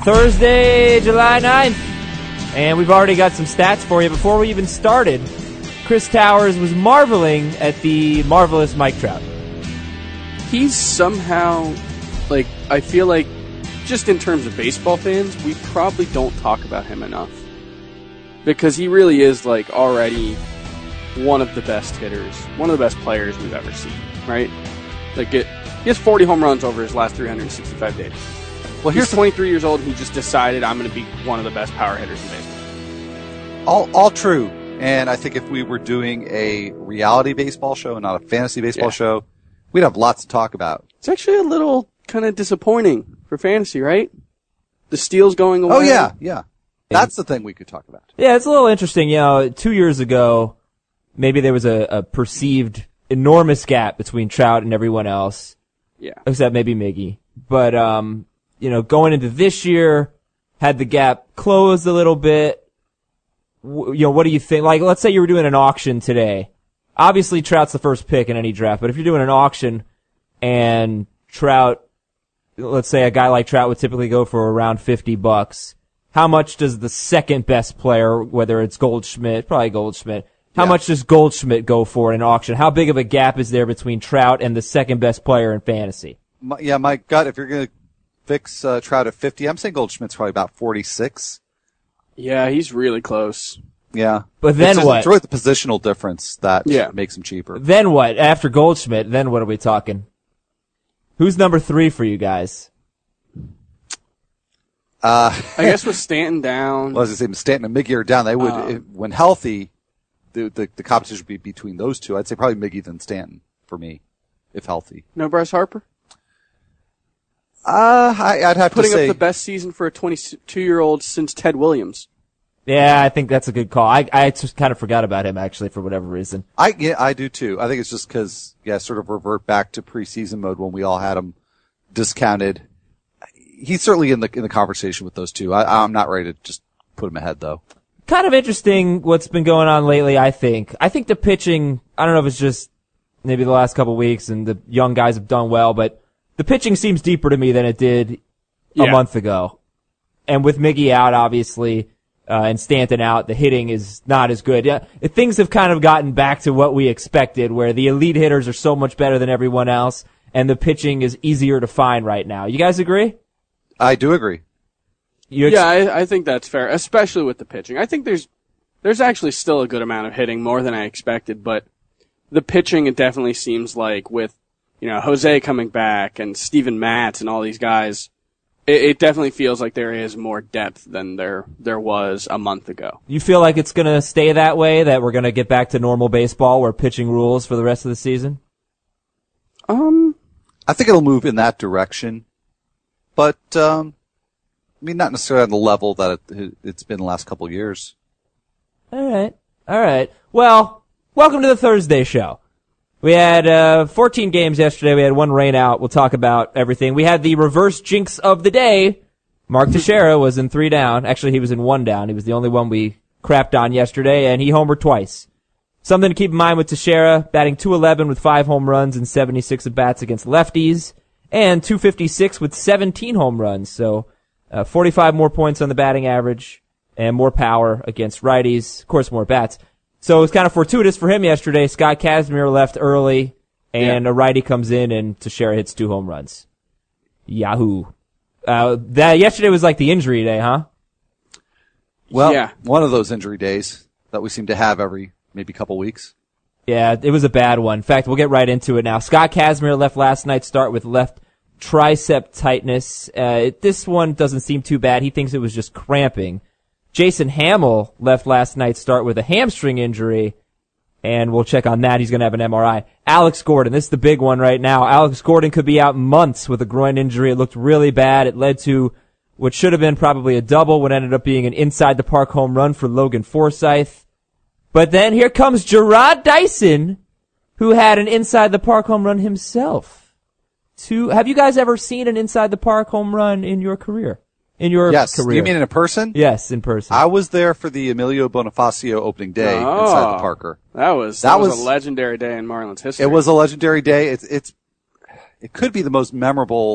Thursday, July 9th, and we've already got some stats for you. Before we even started, Chris Towers was marveling at the marvelous Mike Trout. He's somehow, I feel like, just in terms of baseball fans, we probably don't talk about him enough. Because he really is, already one of the best hitters, one of the best players we've ever seen, right? He has 40 home runs over his last 365 days. Well, he's 23 years old, and he just decided, I'm going to be one of the best power hitters in baseball. All true. And I think if we were doing a reality baseball show and not a fantasy baseball show, we'd have lots to talk about. It's actually a little kind of disappointing for fantasy, right? The steals going away. Oh, yeah. That's the thing we could talk about. Yeah, it's a little interesting. 2 years ago, maybe there was a perceived enormous gap between Trout and everyone else. Yeah. Except maybe Miggy. But, going into this year, had the gap closed a little bit. What do you think? Let's say you were doing an auction today. Obviously, Trout's the first pick in any draft, but if you're doing an auction and Trout, let's say a guy like Trout would typically go for around $50, how much does the second best player, whether it's Goldschmidt, probably Goldschmidt, how much does Goldschmidt go for in an auction? How big of a gap is there between Trout and the second best player in fantasy? My gut, if you're going to fix Trout at 50, I'm saying Goldschmidt's probably about 46. Yeah, he's really close. Yeah. But then what? It's really the positional difference that makes him cheaper. Then what? After Goldschmidt, then what are we talking? Who's number 3 for you guys? I guess with Stanton down. Well, I was going to say, Stanton and Miggy are down. They would, when healthy, the competition would be between those two. I'd say probably Miggy than Stanton for me, if healthy. No Bryce Harper? I'd have to say. Putting up the best season for a 22-year-old since Ted Williams. Yeah, I think that's a good call. I just kind of forgot about him, actually, for whatever reason. I do too. I think it's just because, sort of revert back to preseason mode when we all had him discounted. He's certainly in the conversation with those two. I'm not ready to just put him ahead, though. Kind of interesting what's been going on lately, I think. I think the pitching, I don't know if it's just maybe the last couple of weeks and the young guys have done well, but the pitching seems deeper to me than it did a month ago. And with Miggy out, obviously, and Stanton out, the hitting is not as good. Yeah, things have kind of gotten back to what we expected, where the elite hitters are so much better than everyone else, and the pitching is easier to find right now. You guys agree? I do agree. I think that's fair, especially with the pitching. I think there's actually still a good amount of hitting, more than I expected, but the pitching, it definitely seems like with, Jose coming back and Steven Matz and all these guys, it definitely feels like there is more depth than there was a month ago. You feel like it's going to stay that way, that we're going to get back to normal baseball where pitching rules for the rest of the season? I think it'll move in that direction, but not necessarily on the level that it's been the last couple of years. All right. Well, welcome to the Thursday show. We had 14 games yesterday. We had one rain out. We'll talk about everything. We had the reverse jinx of the day. Mark Teixeira was in 3 down. Actually, he was in 1 down. He was the only one we crapped on yesterday, and he homered twice. Something to keep in mind with Teixeira, batting .211 with 5 home runs and 76 at-bats against lefties, and .256 with 17 home runs. So 45 more points on the batting average and more power against righties. Of course, more bats. So it was kind of fortuitous for him yesterday. Scott Kazmir left early, and a righty comes in, and Teixeira hits 2 home runs. Yahoo! Yesterday was like the injury day, huh? Well, one of those injury days that we seem to have every maybe couple weeks. Yeah, it was a bad one. In fact, we'll get right into it now. Scott Kazmir left last night's start with left tricep tightness. This one doesn't seem too bad. He thinks it was just cramping. Jason Hamill left last night's start with a hamstring injury, and we'll check on that. He's going to have an MRI. Alex Gordon, this is the big one right now. Alex Gordon could be out months with a groin injury. It looked really bad. It led to what should have been probably a double, what ended up being an inside-the-park home run for Logan Forsythe. But then here comes Jarrod Dyson, who had an inside-the-park home run himself. Have you guys ever seen an inside-the-park home run in your career? Yes. Career? You mean in person? Yes, in person. I was there for the Emilio Bonifacio opening day inside the Parker. That was a legendary day in Marlins history. It was a legendary day. It could be the most memorable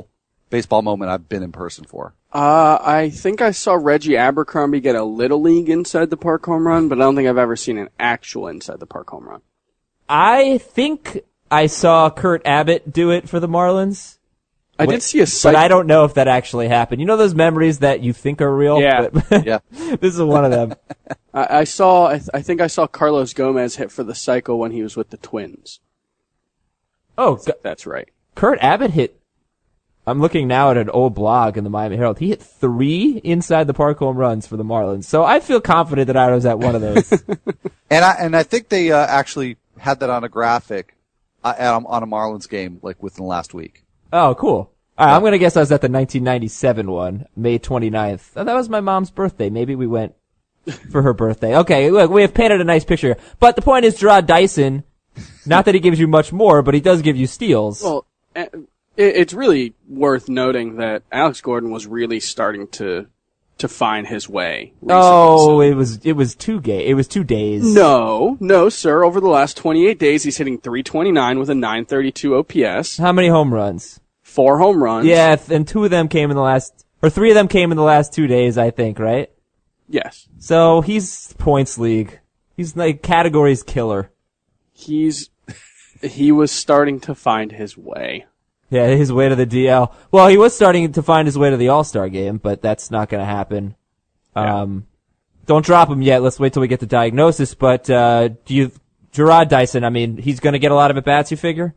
baseball moment I've been in person for. I think I saw Reggie Abercrombie get a Little League inside the park home run, but I don't think I've ever seen an actual inside the park home run. I think I saw Kurt Abbott do it for the Marlins. I did see a but I don't know if that actually happened. You know those memories that you think are real? Yeah. But Yeah. This is one of them. I think I saw Carlos Gomez hit for the cycle when he was with the Twins. Oh, That's right. Kurt Abbott hit. I'm looking now at an old blog in the Miami Herald. He hit 3 inside the park home runs for the Marlins. So I feel confident that I was at one of those. And I think they actually had that on a graphic on a Marlins game like within the last week. Oh, cool. All right, I'm going to guess I was at the 1997 one, May 29th. Oh, that was my mom's birthday. Maybe we went for her birthday. Okay, look, we have painted a nice picture. But the point is, Jarrod Dyson, not that he gives you much more, but he does give you steals. Well, it's really worth noting that Alex Gordon was really starting to find his way recently. Oh, it was 2 days. No, sir. Over the last 28 days, he's hitting .329 with a .932 OPS. How many home runs? 4 home runs. Yeah, and 3 of them came in the last 2 days, I think, right? Yes. So he's points league. He's like categories killer. He was starting to find his way. Yeah, his way to the DL. Well, he was starting to find his way to the All-Star game, but that's not going to happen. Yeah. Don't drop him yet. Let's wait till we get the diagnosis. But Jarrod Dyson, I mean, he's going to get a lot of at-bats, you figure?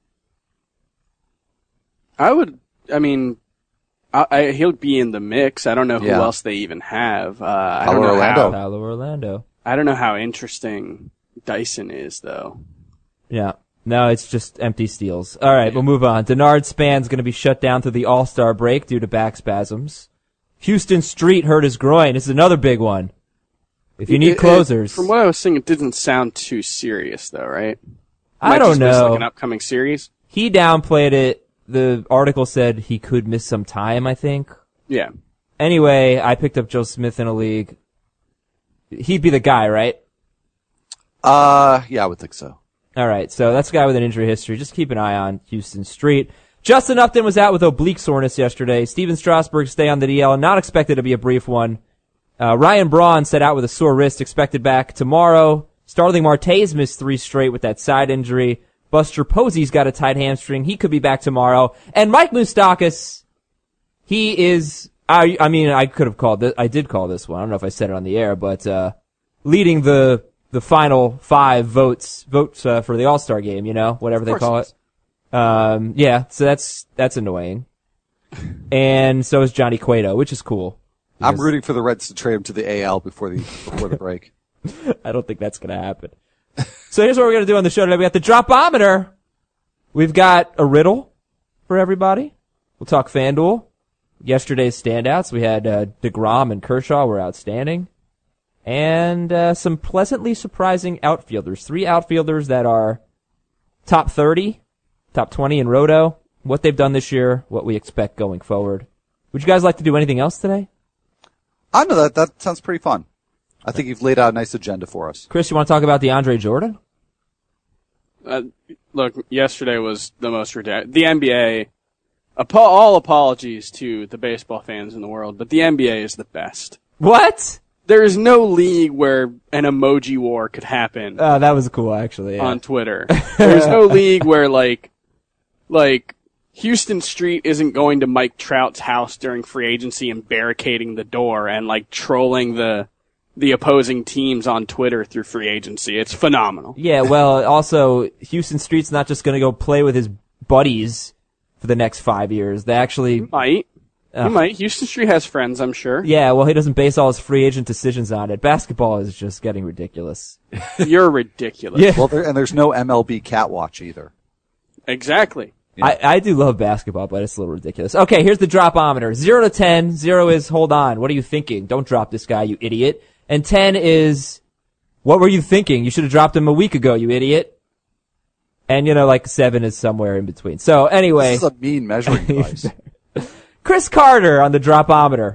He'll be in the mix. I don't know who else they even have. I don't know Paulo Orlando. I don't know how interesting Dyson is, though. Yeah. No, it's just empty steals. All right, we'll move on. Denard Span's going to be shut down through the All-Star break due to back spasms. Houston Street hurt his groin. This is another big one. If you need closers. From what I was seeing, it didn't sound too serious, though, right? I don't know. Like an upcoming series? He downplayed it. The article said he could miss some time, I think. Yeah. Anyway, I picked up Joe Smith in a league. He'd be the guy, right? Yeah, I would think so. All right, so that's a guy with an injury history. Just keep an eye on Houston Street. Justin Upton was out with oblique soreness yesterday. Steven Strasburg stay on the DL, not expected to be a brief one. Ryan Braun set out with a sore wrist, expected back tomorrow. Starling Marte's missed 3 straight with that side injury. Buster Posey's got a tight hamstring. He could be back tomorrow. And Mike Moustakas, he is, I did call this one. I don't know if I said it on the air, but, leading the final 5 votes for the All-Star game, whatever they call it. Yeah, so that's annoying. And so is Johnny Cueto, which is cool. I'm rooting for the Reds to trade him to the AL before the break. I don't think that's going to happen. So here's what we're going to do on the show today. We got the Dropometer. We've got a riddle for everybody. We'll talk FanDuel. Yesterday's standouts. We had DeGrom and Kershaw were outstanding. And some pleasantly surprising outfielders. 3 outfielders that are top 30, top 20 in Roto. What they've done this year, what we expect going forward. Would you guys like to do anything else today? I know that sounds pretty fun. I think you've laid out a nice agenda for us. Chris, you want to talk about DeAndre Jordan? Look, yesterday was the most ridiculous. The NBA, all apologies to the baseball fans in the world, but the NBA is the best. What? There is no league where an emoji war could happen. That was cool, actually. Yeah. On Twitter. There's no league where, like, Houston Street isn't going to Mike Trout's house during free agency and barricading the door and, like, trolling the opposing teams on Twitter through free agency. It's phenomenal. Yeah, well, also, Houston Street's not just going to go play with his buddies for the next 5 years. They actually... He might. Houston Street has friends, I'm sure. Yeah, well, he doesn't base all his free agent decisions on it. Basketball is just getting ridiculous. You're ridiculous. Yeah. Well, there's no MLB Catwatch either. Exactly. Yeah. I do love basketball, but it's a little ridiculous. Okay, here's the Dropometer. 0 to 10. 0 is, hold on, what are you thinking? Don't drop this guy, you idiot. And 10 is, what were you thinking? You should have dropped him a week ago, you idiot. And, 7 is somewhere in between. So, anyway. This is a mean measuring device. Chris Carter on the Dropometer.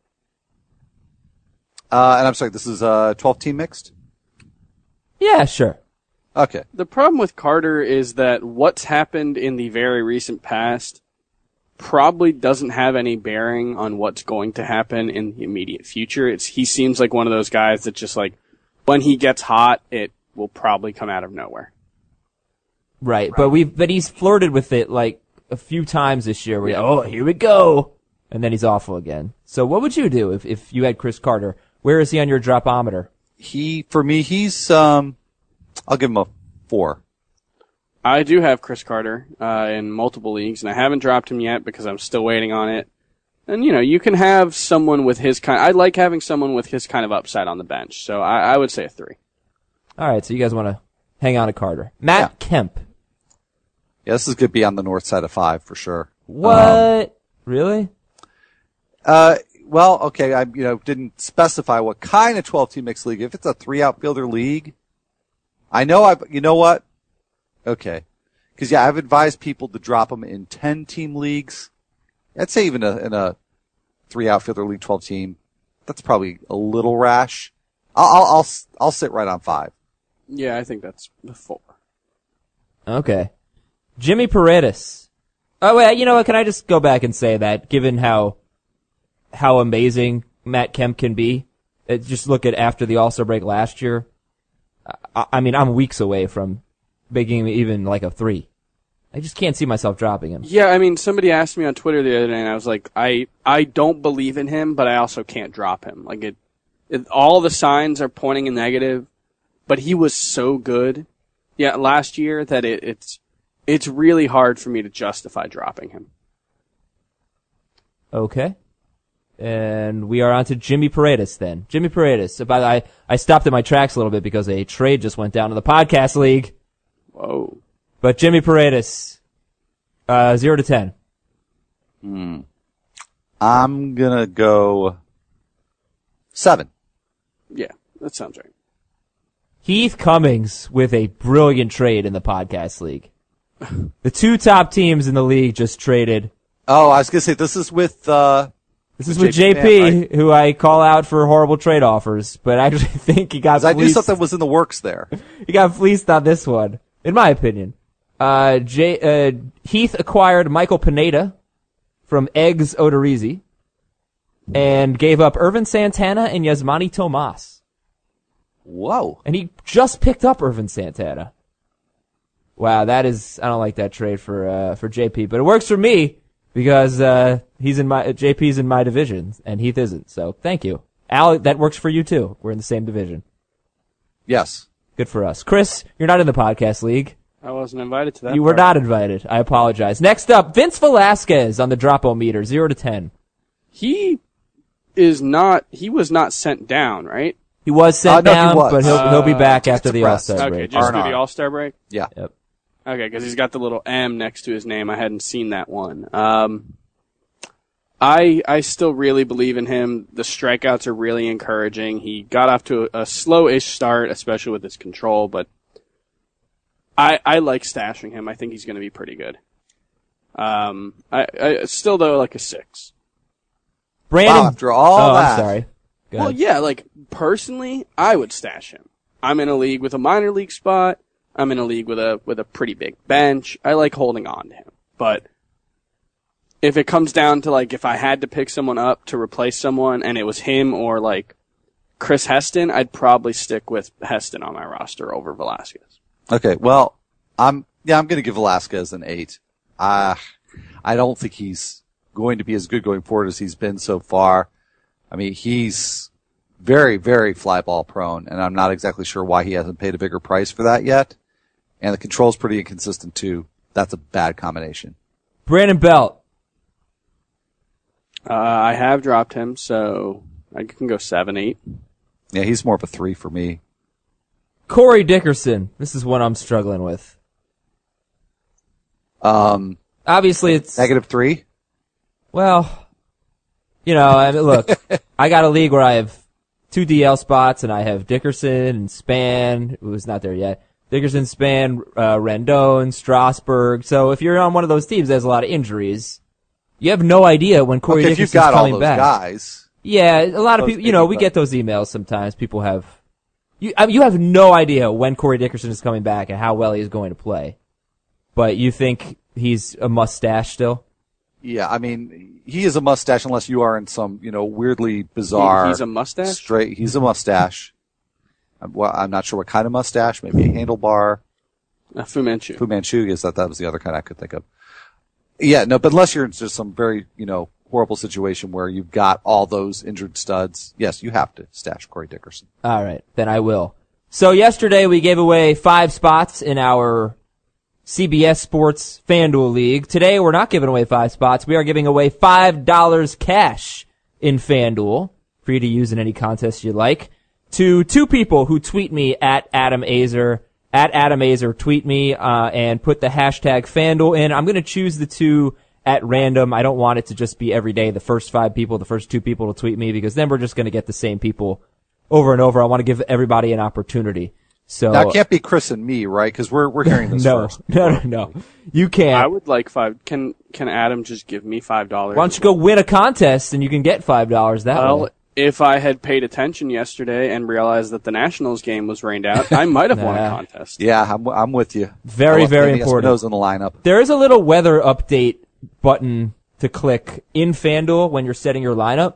And I'm sorry, this is 12-team mixed? Yeah, sure. Okay. The problem with Carter is that what's happened in the very recent past probably doesn't have any bearing on what's going to happen in the immediate future. He seems like one of those guys that just like, when he gets hot, it will probably come out of nowhere. Right. But he's flirted with it like a few times this year where, here we go. And then he's awful again. So what would you do if you had Chris Carter? Where is he on your dropometer? For me, he's, I'll give him a 4. I do have Chris Carter, in multiple leagues, and I haven't dropped him yet because I'm still waiting on it. And, you can have someone with his I like having someone with his kind of upside on the bench. So I would say a 3. All right. So you guys want to hang on to Carter. Matt Kemp. Yeah, this is going to be on the north side of 5 for sure. What? Really? Well, okay, I didn't specify what kind of 12-team mixed league. If it's a 3 outfielder league, I know you know what? Okay. Because I've advised people to drop them in 10-team leagues. I'd say even in a 3 outfielder league, 12-team, that's probably a little rash. I'll sit right on 5. Yeah, I think that's the 4. Okay. Jimmy Paredes. Oh wait, you know what? Can I just go back and say that, given how amazing Matt Kemp can be, just look at after the All-Star break last year. I mean, I'm weeks away from making him even like a 3. I just can't see myself dropping him. Yeah, I mean, somebody asked me on Twitter the other day, and I was like, I don't believe in him, but I also can't drop him. Like, all the signs are pointing in negative, but he was so good, last year that it's really hard for me to justify dropping him. Okay. And we are on to Jimmy Paredes then. Jimmy Paredes. I stopped in my tracks a little bit because a trade just went down in the podcast league. Whoa. But Jimmy Paredes, 0 to 10. I'm gonna go 7. Yeah, that sounds right. Heath Cummings with a brilliant trade in the podcast league. The 2 top teams in the league just traded. Oh, I was gonna say, this is with JP, right? Who I call out for horrible trade offers, but I actually think he got fleeced. I knew something was in the works there. He got fleeced on this one, in my opinion. Heath acquired Michael Pineda from Eggs Odorizzi and gave up Irvin Santana and Yasmani Tomas. Whoa. And he just picked up Irvin Santana. Wow, I don't like that trade for JP, but it works for me because, JP's in my division and Heath isn't. So thank you. Al, that works for you too. We're in the same division. Yes. Good for us. Chris, you're not in the podcast league. I wasn't invited to that. You were not invited. I apologize. Next up, Vince Velasquez on the drop-o-meter, 0 to 10. He was not sent down, right? He was sent down, but he'll be back after the depressed. All-Star Okay, break. just through the All-Star break? Yeah. Yep. Okay, because he's got the little M next to his name. I hadn't seen that one. I still really believe in him. The strikeouts are really encouraging. He got off to a slow-ish start, especially with his control, but I like stashing him. I think he's going to be pretty good. I still though like a 6. Brandon, wow, after all that. I'm sorry. Go Well, ahead. yeah, like personally, I would stash him. I'm in a league with a minor league spot. I'm in a league with a pretty big bench. I like holding on to him. But if it comes down to like if I had to pick someone up to replace someone and it was him or like Chris Heston, I'd probably stick with Heston on my roster over Velasquez. Okay, well, I'm going to give Velasquez an 8. I don't think he's going to be as good going forward as he's been so far. I mean, he's very, very fly ball prone, and I'm not exactly sure why he hasn't paid a bigger price for that yet. And the control's pretty inconsistent too. That's a bad combination. Brandon Belt. I have dropped him, so I can go 7, 8. Yeah, he's more of a 3 for me. Corey Dickerson. This is one I'm struggling with. Obviously, it's -3. Well, I mean, look, I got a league where I have 2 DL spots, and I have Dickerson and Span, who's not there yet. Dickerson, Span, Rendon, Strasburg. So if you're on one of those teams that has a lot of injuries, you have no idea when Corey Okay, if you've Dickerson's got all coming those back. guys. Yeah, a lot of people, we get those emails sometimes. People have, you have no idea when Corey Dickerson is coming back and how well he is going to play. But you think he's a mustache still? Yeah, I mean, he is a mustache unless you are in some, weirdly bizarre. He's a mustache? He's a mustache. I'm not sure what kind of mustache. Maybe a handlebar. Fu Manchu. Fu Manchu, yes, that was the other kind I could think of. Yeah, no, but unless you're in just some very, horrible situation where you've got all those injured studs, yes, you have to stash Corey Dickerson. All right, then I will. So yesterday we gave away 5 spots in our CBS Sports FanDuel League. Today we're not giving away 5 spots. We are giving away $5 cash in FanDuel for you to use in any contest you like to 2 people who tweet me at Adam Azer. At Adam Azer, tweet me and put the hashtag FanDuel in. I'm going to choose the 2 at random. I don't want it to just be every day the first 5 people, the first 2 people to tweet me, because then we're just going to get the same people over and over. I want to give everybody an opportunity. So now it can't be Chris and me, right? Because we're hearing this first. No. You can't. I would like 5. Can Adam just give me $5? Why don't you go win a contest and you can get $5 that way? If I had paid attention yesterday and realized that the Nationals game was rained out, I might have won a contest. Yeah, I'm with you. Very, very important. In the lineup. There is a little weather update button to click in FanDuel when you're setting your lineup.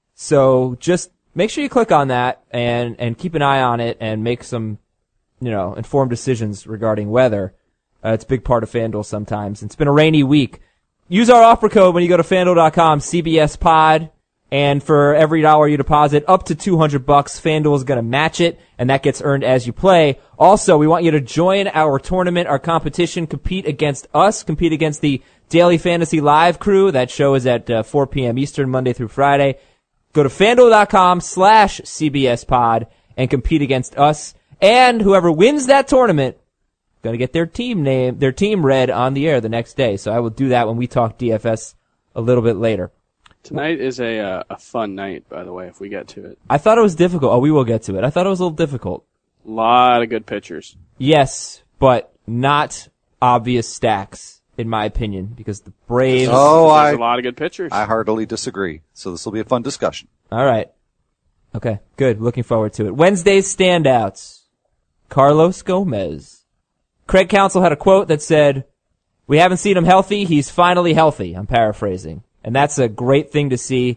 So just make sure you click on that and keep an eye on it and make some, informed decisions regarding weather. It's a big part of FanDuel sometimes. It's been a rainy week. Use our offer code when you go to FanDuel.com, CBS Pod. And for every dollar you deposit up to $200, FanDuel is going to match it, and that gets earned as you play. Also, we want you to join our tournament, our competition, compete against us, compete against the Daily Fantasy Live crew. That show is at 4 p.m. Eastern, Monday through Friday. Go to FanDuel.com/CBS Pod and compete against us. And whoever wins that tournament, going to get their team read on the air the next day. So I will do that when we talk DFS a little bit later. Tonight is a fun night, by the way, if we get to it. I thought it was difficult. Oh, we will get to it. I thought it was a little difficult. A lot of good pitchers. Yes, but not obvious stacks, in my opinion, because the Braves... There's a lot of good pitchers. I heartily disagree. So this will be a fun discussion. All right. Okay, good. Looking forward to it. Wednesday's standouts. Carlos Gomez. Craig Counsell had a quote that said, "We haven't seen him healthy. He's finally healthy." I'm paraphrasing. And that's a great thing to see.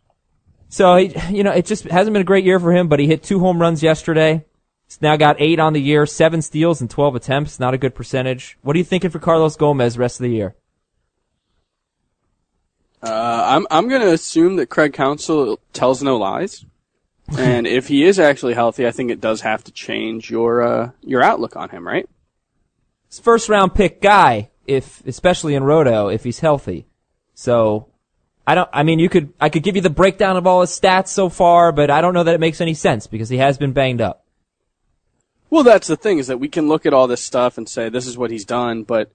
So, it just hasn't been a great year for him, but he hit 2 home runs yesterday. He's now got 8 on the year, 7 steals and 12 attempts. Not a good percentage. What are you thinking for Carlos Gomez rest of the year? I'm going to assume that Craig Counsell tells no lies. And if he is actually healthy, I think it does have to change your outlook on him, right? It's first round pick guy, especially in Roto, if he's healthy. So, I could give you the breakdown of all his stats so far, but I don't know that it makes any sense because he has been banged up. Well, that's the thing, is that we can look at all this stuff and say this is what he's done, but,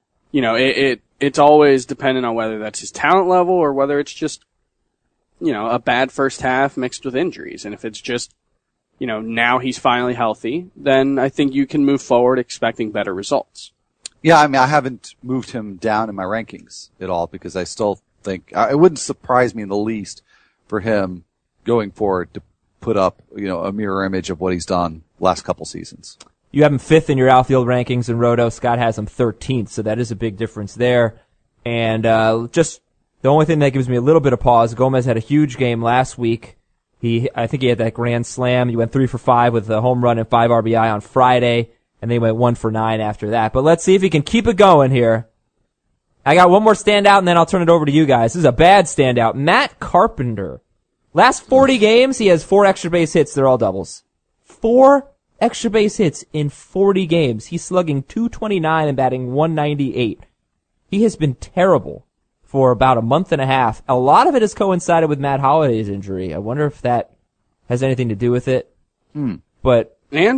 it's always dependent on whether that's his talent level or whether it's just, a bad first half mixed with injuries. And if it's just, now he's finally healthy, then I think you can move forward expecting better results. Yeah, I haven't moved him down in my rankings at all because I still think it wouldn't surprise me in the least for him going forward to put up, a mirror image of what he's done last couple seasons. You have him 5th in your outfield rankings in Roto. Scott has him 13th, so that is a big difference there. And just the only thing that gives me a little bit of pause, Gomez had a huge game last week. I think he had that grand slam. He went 3 for 5 with a home run and 5 RBI on Friday. And they went 1 for 9 after that. But let's see if he can keep it going here. I got one more standout, and then I'll turn it over to you guys. This is a bad standout. Matt Carpenter. Last 40 games, he has 4 extra base hits. They're all doubles. 4 extra base hits in 40 games. He's slugging .229 and batting .198. He has been terrible for about a month and a half. A lot of it has coincided with Matt Holliday's injury. I wonder if that has anything to do with it. But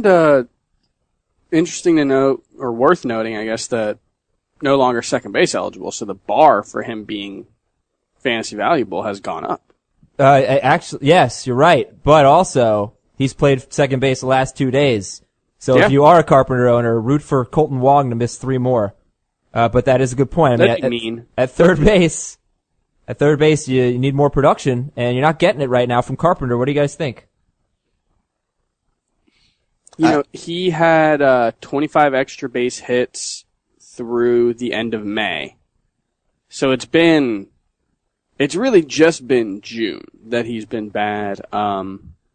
interesting to note, or worth noting, I guess, that no longer second base eligible, so the bar for him being fantasy valuable has gone up. Actually, yes, you're right. But also, he's played second base the last 2 days. So if you are a Carpenter owner, root for Colton Wong to miss 3 more. But that is a good point. That'd be mean. At third base, you need more production, and you're not getting it right now from Carpenter. What do you guys think? He had 25 extra base hits through the end of May. So it's really just been June that he's been bad. I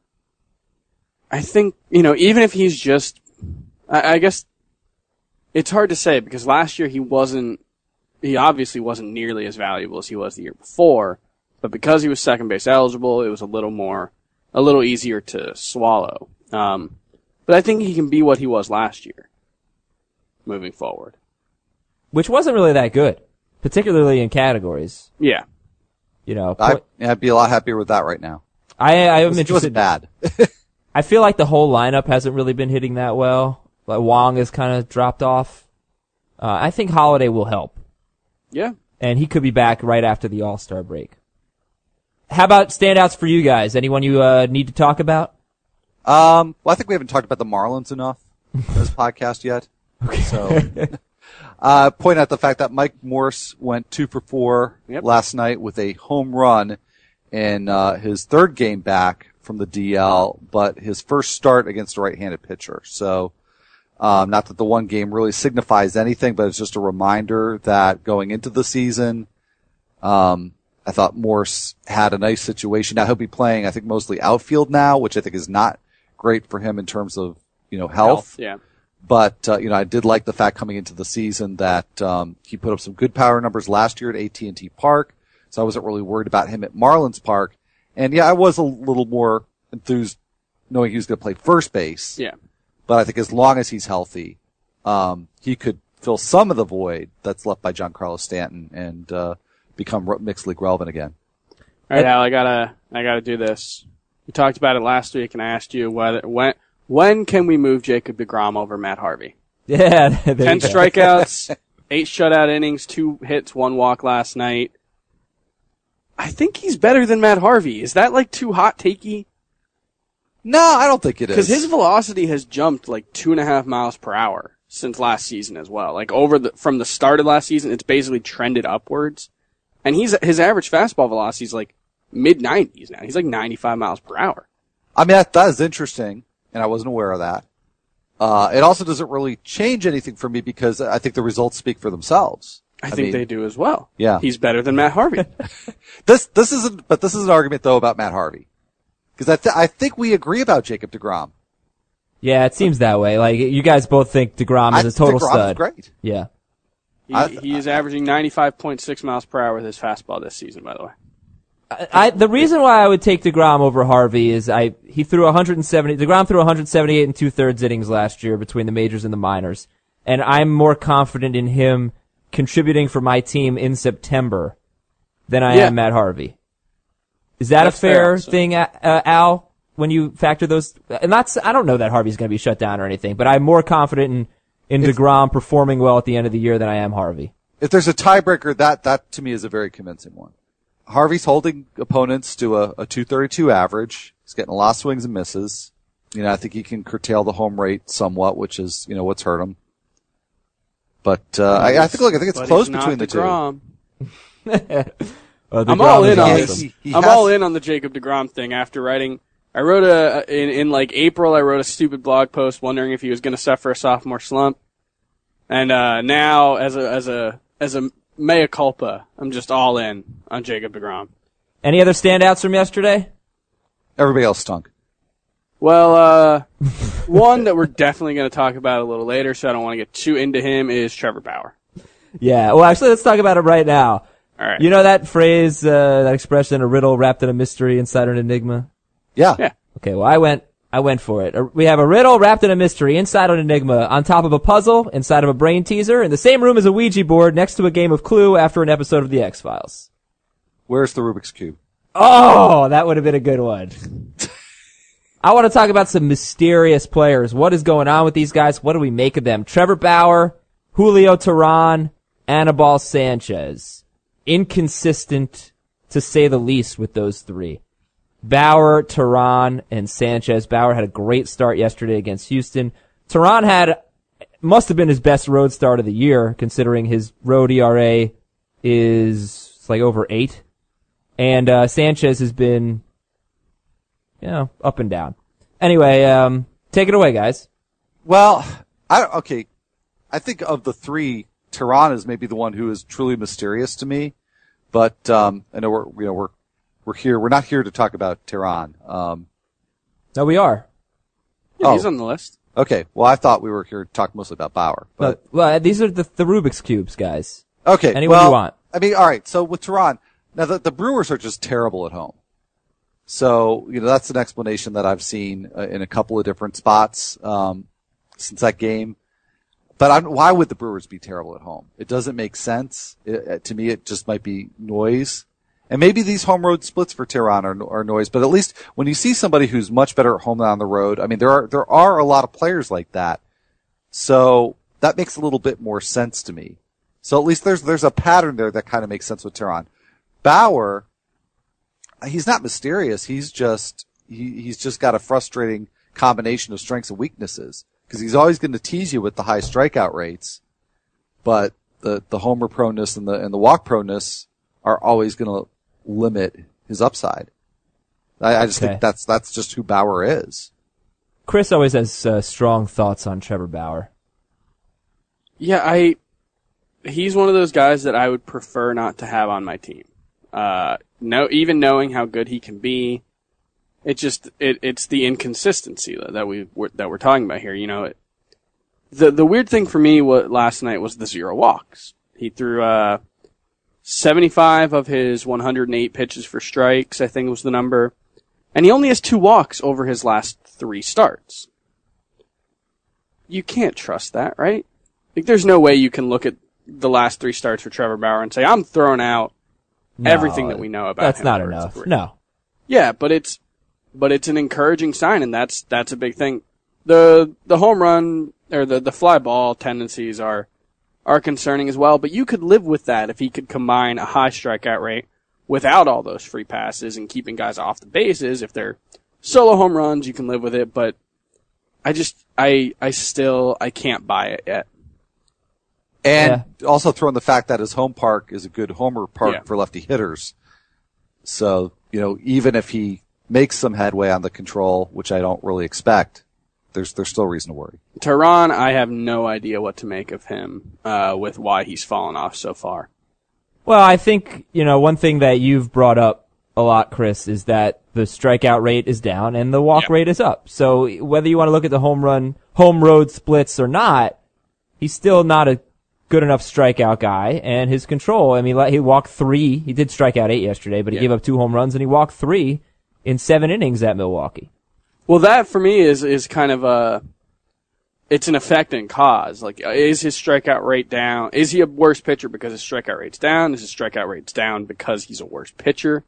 think, even if he's just, I guess it's hard to say because last year he obviously wasn't nearly as valuable as he was the year before, but because he was second base eligible, it was a little easier to swallow. But I think he can be what he was last year moving forward. Which wasn't really that good, particularly in categories. Yeah. I'd be a lot happier with that right now. I'm It interested. wasn't bad. I feel like the whole lineup hasn't really been hitting that well. Like Wong has kind of dropped off. I think Holiday will help. Yeah. And he could be back right after the All-Star break. How about standouts for you guys? Anyone you need to talk about? Well, I think we haven't talked about the Marlins enough in this podcast yet. Okay. So, point out the fact that Mike Morse went 2 for 4 last night with a home run in his third game back from the DL, but his first start against a right-handed pitcher. So, not that the one game really signifies anything, but it's just a reminder that going into the season, I thought Morse had a nice situation. Now he'll be playing, I think, mostly outfield now, which I think is not great for him in terms of, health. Yeah. But, I did like the fact coming into the season that, he put up some good power numbers last year at AT&T Park. So I wasn't really worried about him at Marlins Park. And yeah, I was a little more enthused knowing he was going to play first base. Yeah. But I think as long as he's healthy, he could fill some of the void that's left by Giancarlo Stanton and, become mixed league relevant again. All right, Al, I gotta do this. We talked about it last week, and I asked you when can we move Jacob deGrom over Matt Harvey? Yeah, 10 strikeouts, 8 shutout innings, 2 hits, 1 walk last night. I think he's better than Matt Harvey. Is that too hot takey? No, I don't think it is. Because his velocity has jumped 2.5 miles per hour since last season as well. From the start of last season, it's basically trended upwards. And his average fastball velocity is mid-90s now. He's 95 miles per hour. I mean, that is interesting, and I wasn't aware of that. It also doesn't really change anything for me because I think the results speak for themselves. I think they do as well. Yeah. He's better than Matt Harvey. This is an argument though about Matt Harvey. Because I think we agree about Jacob deGrom. Yeah, it seems that way. You guys both think deGrom is a total stud. DeGrom is great. Yeah. He is averaging 95.6 miles per hour with his fastball this season, by the way. The reason why I would take deGrom over Harvey is he threw 170. deGrom threw 178 and 2/3 innings last year between the majors and the minors, and I'm more confident in him contributing for my team in September than I am Matt Harvey. Is that That's a fair so. thing, Al? When you factor those, and I don't know that Harvey's going to be shut down or anything, but I'm more confident in deGrom performing well at the end of the year than I am Harvey. If there's a tiebreaker, that to me is a very convincing one. Harvey's holding opponents to a 232 average. He's getting a lot of swings and misses. I think he can curtail the home rate somewhat, which is, what's hurt him. But, I think it's close between the two. I'm all in on this. I'm all in on the Jacob deGrom thing after writing. I wrote in April, I wrote a stupid blog post wondering if he was going to suffer a sophomore slump. And, now as a mea culpa, I'm just all in on Jacob deGrom. Any other standouts from yesterday? Everybody else stunk. Well, one that we're definitely going to talk about a little later, so I don't want to get too into him, is Trevor Bauer. Yeah, well, actually, let's talk about him right now. All right. You know that phrase, that expression, a riddle wrapped in a mystery inside an enigma? Yeah. Okay, well, I went for it. We have a riddle wrapped in a mystery inside an enigma on top of a puzzle inside of a brain teaser in the same room as a Ouija board next to a game of Clue after an episode of The X-Files. Where's the Rubik's Cube? Oh, that would have been a good one. I want to talk about some mysterious players. What is going on with these guys? What do we make of them? Trevor Bauer, Julio Teheran, Anibal Sanchez. Inconsistent, to say the least, with those three. Bauer, Teheran, and Sanchez. Bauer had a great start yesterday against Houston. Teheran must have been his best road start of the year, considering his road ERA is over 8. And Sanchez has been, up and down. Anyway, take it away, guys. Well, I think of the three Tehran is maybe the one who is truly mysterious to me. But I know we're here. We're not here to talk about Tehran. No, we are. Yeah, he's on the list. Okay. Well, I thought we were here to talk mostly about Bauer. But Well, these are the Rubik's Cubes, guys. okay. Anyone you want. I mean, all right. So with Tehran, now the Brewers are just terrible at home. So, that's an explanation that I've seen in a couple of different spots since that game. But why would the Brewers be terrible at home? It doesn't make sense. To me, it just might be noise. And maybe these home road splits for Tehran are noise, but at least when you see somebody who's much better at home than on the road, I mean, there are a lot of players like that. So that makes a little bit more sense to me. So at least there's a pattern there that kind of makes sense with Tehran. Bauer, he's not mysterious. He's just got a frustrating combination of strengths and weaknesses because he's always going to tease you with the high strikeout rates, but the homer proneness and the walk proneness are always going to limit his upside. I just think that's just who Bauer is. Chris always has strong thoughts on Trevor Bauer. Yeah, he's one of those guys that I would prefer not to have on my team. Even knowing how good he can be, it's the inconsistency that we're talking about here. The weird thing for me last night was the 0 walks. He threw 75 of his 108 pitches for strikes, I think was the number, and he only has 2 walks over his last 3 starts. You can't trust that, right? Like, there's no way you can look at the last 3 starts for Trevor Bauer and say, I'm throwing out everything that we know about him. That's not enough. No. Yeah, but it's an encouraging sign, and that's a big thing. The home run or the fly ball tendencies are concerning as well, but you could live with that if he could combine a high strikeout rate without all those free passes and keeping guys off the bases. If they're solo home runs, you can live with it, but I can't buy it yet. And also throw in the fact that his home park is a good homer park for lefty hitters. So, even if he makes some headway on the control, which I don't really expect, there's still reason to worry. Tehran, I have no idea what to make of him, with why he's fallen off so far. Well, I think, one thing that you've brought up a lot, Chris, is that the strikeout rate is down and the walk rate is up. So whether you want to look at the home road splits or not, he's still not a good enough strikeout guy, and his control, I mean, he walked 3, he did strike out 8 yesterday, but he gave up 2 home runs and he walked 3 in 7 innings at Milwaukee. Well, that for me is kind of it's an effect and cause. Like, is his strikeout rate down? Is he a worse pitcher because his strikeout rate's down? Is his strikeout rate's down because he's a worse pitcher?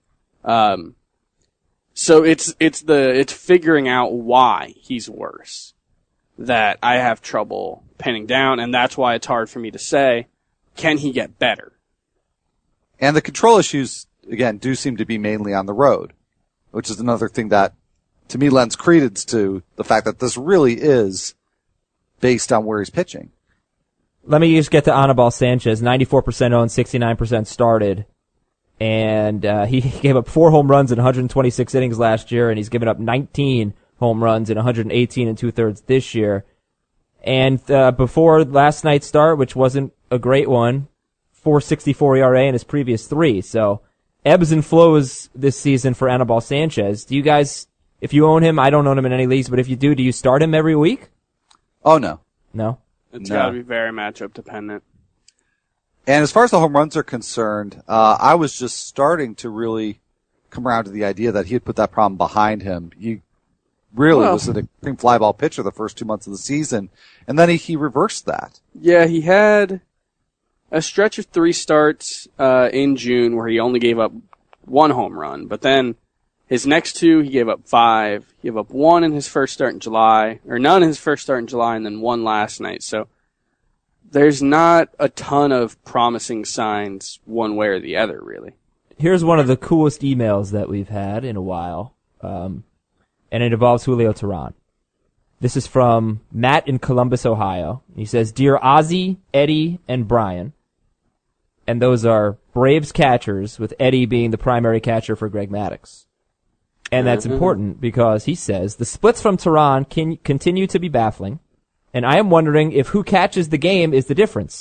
So it's figuring out why he's worse that I have trouble pinning down, and that's why it's hard for me to say, can he get better? And the control issues, again, do seem to be mainly on the road, which is another thing that, to me, lends credence to the fact that this really is based on where he's pitching. Let me just get to Anibal Sanchez, 94% owned, 69% started, and he gave up 4 home runs in 126 innings last year, and he's given up 19 home runs in 118 2/3 this year. And before last night's start, which wasn't a great one, 4.64 ERA in his previous 3. So ebbs and flows this season for Anibal Sanchez. Do you guys, if you own him, I don't own him in any leagues, but if you do you start him every week? Oh, no. No? It's got to be very matchup dependent. And as far as the home runs are concerned, I was just starting to really come around to the idea that he had put that problem behind him. He really was an extreme fly ball pitcher the first 2 months of the season, and then he reversed that. Yeah, he had a stretch of 3 starts in June where he only gave up 1 home run, but then his next 2 he gave up 5. He gave up 1 in his first start in July, or none in his first start in July, and then 1 last night. So there's not a ton of promising signs one way or the other, really. Here's one of the coolest emails that we've had in a while. And it involves Julio Tehran. This is from Matt in Columbus, Ohio. He says, Dear Ozzy, Eddie, and Brian, and those are Braves catchers, with Eddie being the primary catcher for Greg Maddux. And that's important because he says, the splits from Tehran can continue to be baffling, and I am wondering if who catches the game is the difference.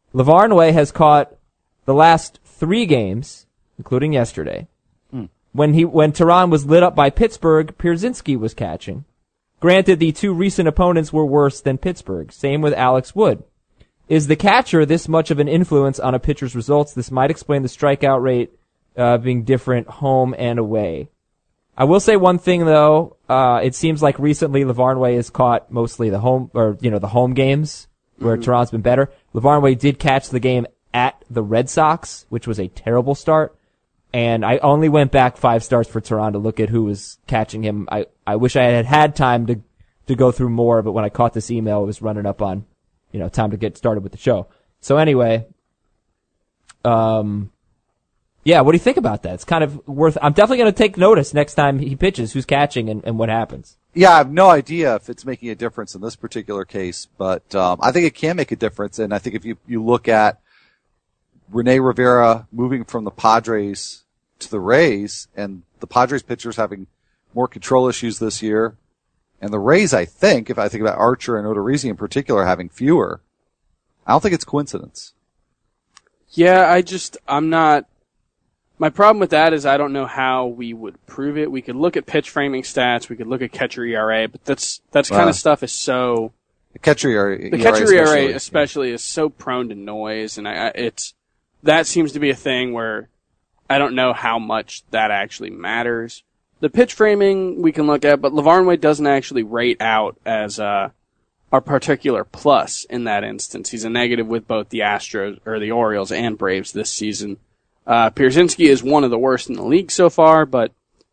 Lavarnway has caught the last 3 games, including yesterday. When Tehran was lit up by Pittsburgh, Pierzynski was catching. Granted, the 2 recent opponents were worse than Pittsburgh. Same with Alex Wood. Is the catcher this much of an influence on a pitcher's results? This might explain the strikeout rate being different home and away. I will say one thing though. It seems like recently Lavarnway has caught mostly the home games where Tehran's been better. Lavarnway did catch the game at the Red Sox, which was a terrible start. And I only went back 5 starts for Tehran to look at who was catching him. I wish I had time to go through more, but when I caught this email, it was running up on, time to get started with the show. So anyway, yeah, what do you think about that? It's kind of I'm definitely going to take notice next time he pitches who's catching and what happens. Yeah, I have no idea if it's making a difference in this particular case, but I think it can make a difference. And I think if you look at Rene Rivera moving from the Padres to the Rays, and the Padres pitchers having more control issues this year, and the Rays, I think, if I think about Archer and Odorizzi in particular, having fewer, I don't think it's coincidence. Yeah, I'm not. My problem with that is I don't know how we would prove it. We could look at pitch framing stats, we could look at catcher ERA, but that's kind of stuff is so. The catcher ERA especially is so prone to noise, and that seems to be a thing where I don't know how much that actually matters. The pitch framing we can look at, but Lavarnway doesn't actually rate out as our particular plus in that instance. He's a negative with both the Astros or the Orioles and Braves this season. Pierzynski is one of the worst in the league so far, but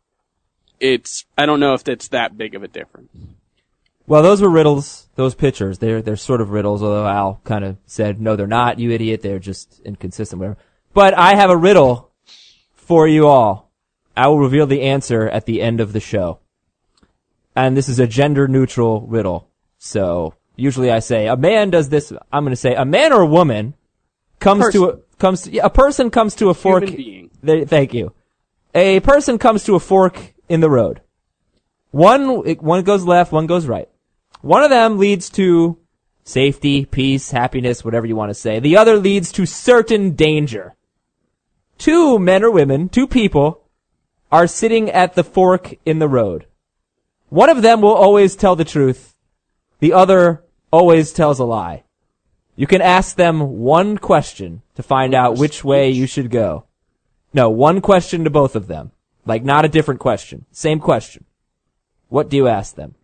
I don't know if it's that big of a difference. Well, those were riddles, those pitchers. They're sort of riddles, although Al kind of said, no, they're not, you idiot. They're just inconsistent, whatever. But I have a riddle for you all. I will reveal the answer at the end of the show. And this is a gender-neutral riddle. So, usually I say, a man does this. I'm going to say, a man or a woman a person comes to a fork. Human being. Thank you. A person comes to a fork in the road. One goes left, one goes right. One of them leads to safety, peace, happiness, whatever you want to say. The other leads to certain danger. 2 men or women, 2 people, are sitting at the fork in the road. One of them will always tell the truth. The other always tells a lie. You can ask them one question to find out which way you should go. No, one question to both of them. Like, not a different question. Same question. What do you ask them?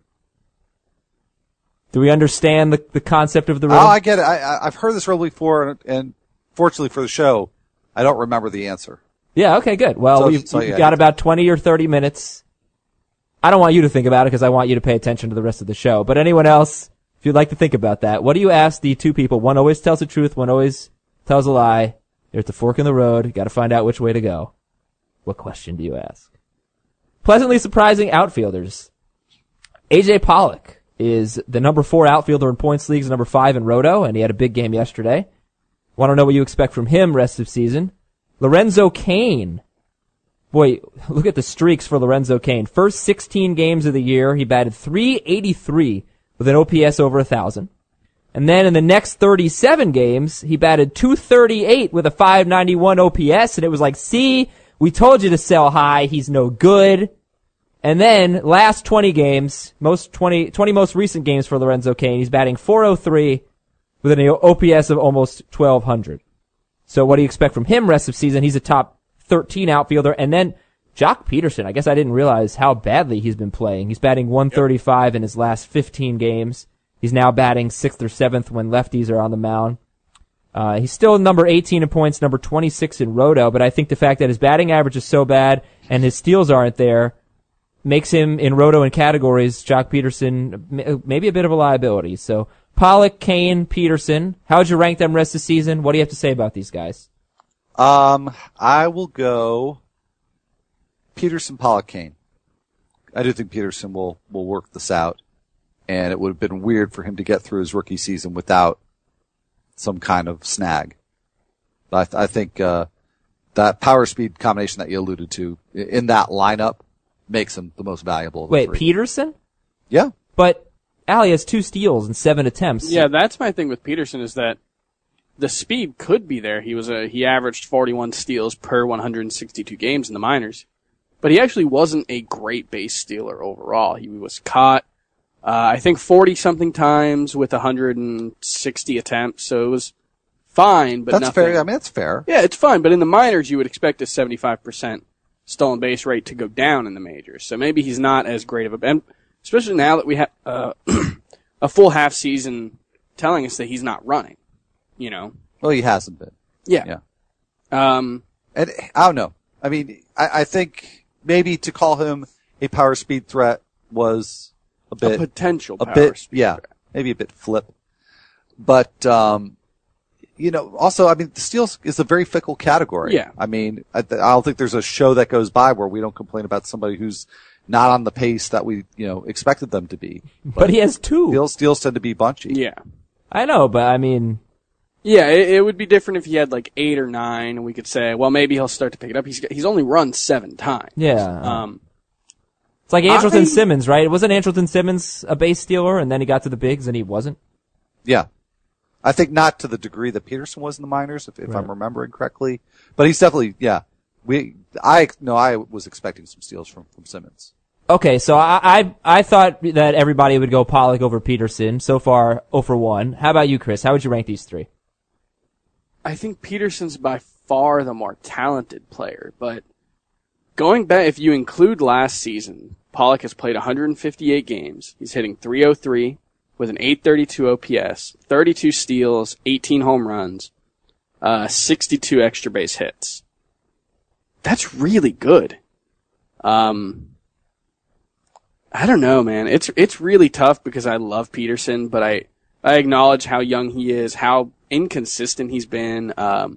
Do we understand the concept of the riddle? Oh, I get it. I've heard this riddle before, and fortunately for the show, I don't remember the answer. Yeah, okay, good. Well, we've got about 20 or 30 minutes. I don't want you to think about it because I want you to pay attention to the rest of the show. But anyone else, if you'd like to think about that, what do you ask the 2 people? One always tells the truth, one always tells a lie. They're at the fork in the road. You got to find out which way to go. What question do you ask? Pleasantly surprising outfielders. AJ Pollock is the number 4 outfielder in points leagues, number 5 in Roto, and he had a big game yesterday. Want to know what you expect from him rest of season. Lorenzo Cain. Boy, look at the streaks for Lorenzo Cain. First 16 games of the year, he batted .383 with an OPS over 1,000. And then in the next 37 games, he batted .238 with a .591 OPS, and it was like, see, we told you to sell high, he's no good. And then, last 20 games, 20 most recent games for Lorenzo Cain, he's batting .403 with an OPS of almost 1,200. So what do you expect from him rest of season? He's a top 13 outfielder. And then, Jock Peterson, I guess I didn't realize how badly he's been playing. He's batting .135 in his last 15 games. He's now batting 6th or 7th when lefties are on the mound. He's still number 18 in points, number 26 in Roto, but I think the fact that his batting average is so bad and his steals aren't there makes him in Roto and categories, Jock Peterson, maybe a bit of a liability. So, Pollock, Cain, Peterson, how would you rank them rest of the season? What do you have to say about these guys? I will go Peterson, Pollock, Cain. I do think Peterson will work this out, and it would have been weird for him to get through his rookie season without some kind of snag. But I think that power speed combination that you alluded to in that lineup makes him the most valuable of the 3. Peterson? Yeah. But Allie has 2 steals and 7 attempts. Yeah, that's my thing with Peterson is that the speed could be there. He averaged 41 steals per 162 games in the minors, but he actually wasn't a great base stealer overall. He was caught, I think 40 something times with 160 attempts, so it was fine, but that's nothing. fair. I mean, that's fair. Yeah, it's fine, but in the minors you would expect a 75% stolen base rate to go down in the majors. So maybe he's not as great of and especially now that we have a full half season telling us that he's not running. You know. Well, he hasn't been. Yeah. And I don't know. I mean, I think maybe to call him a power speed threat was a bit potential a power bit, speed yeah, threat. Maybe a bit flip. But you know, also, I mean, the steals is a very fickle category. Yeah. I mean, I don't think there's a show that goes by where we don't complain about somebody who's not on the pace that we, expected them to be. But he has 2. Steals tend to be bunchy. Yeah. I know, but I mean, Yeah, it would be different if he had like 8 or 9, and we could say, well, maybe he'll start to pick it up. He's only run 7 times. yeah. It's like Andrelton I- Simmons, right? Wasn't Andrelton Simmons a base stealer, and then he got to the bigs and he wasn't? Yeah. I think not to the degree that Peterson was in the minors, if I'm remembering correctly. But he's definitely, yeah. I was expecting some steals from Simmons. Okay, so I thought that everybody would go Pollock over Peterson. So far, 0 for 1. How about you, Chris? How would you rank these 3? I think Peterson's by far the more talented player, but going back, if you include last season, Pollock has played 158 games. He's hitting .303 with an .832 OPS, 32 steals, 18 home runs, 62 extra base hits. That's really good. I don't know, man. It's really tough because I love Peterson, but I acknowledge how young he is, how inconsistent he's been.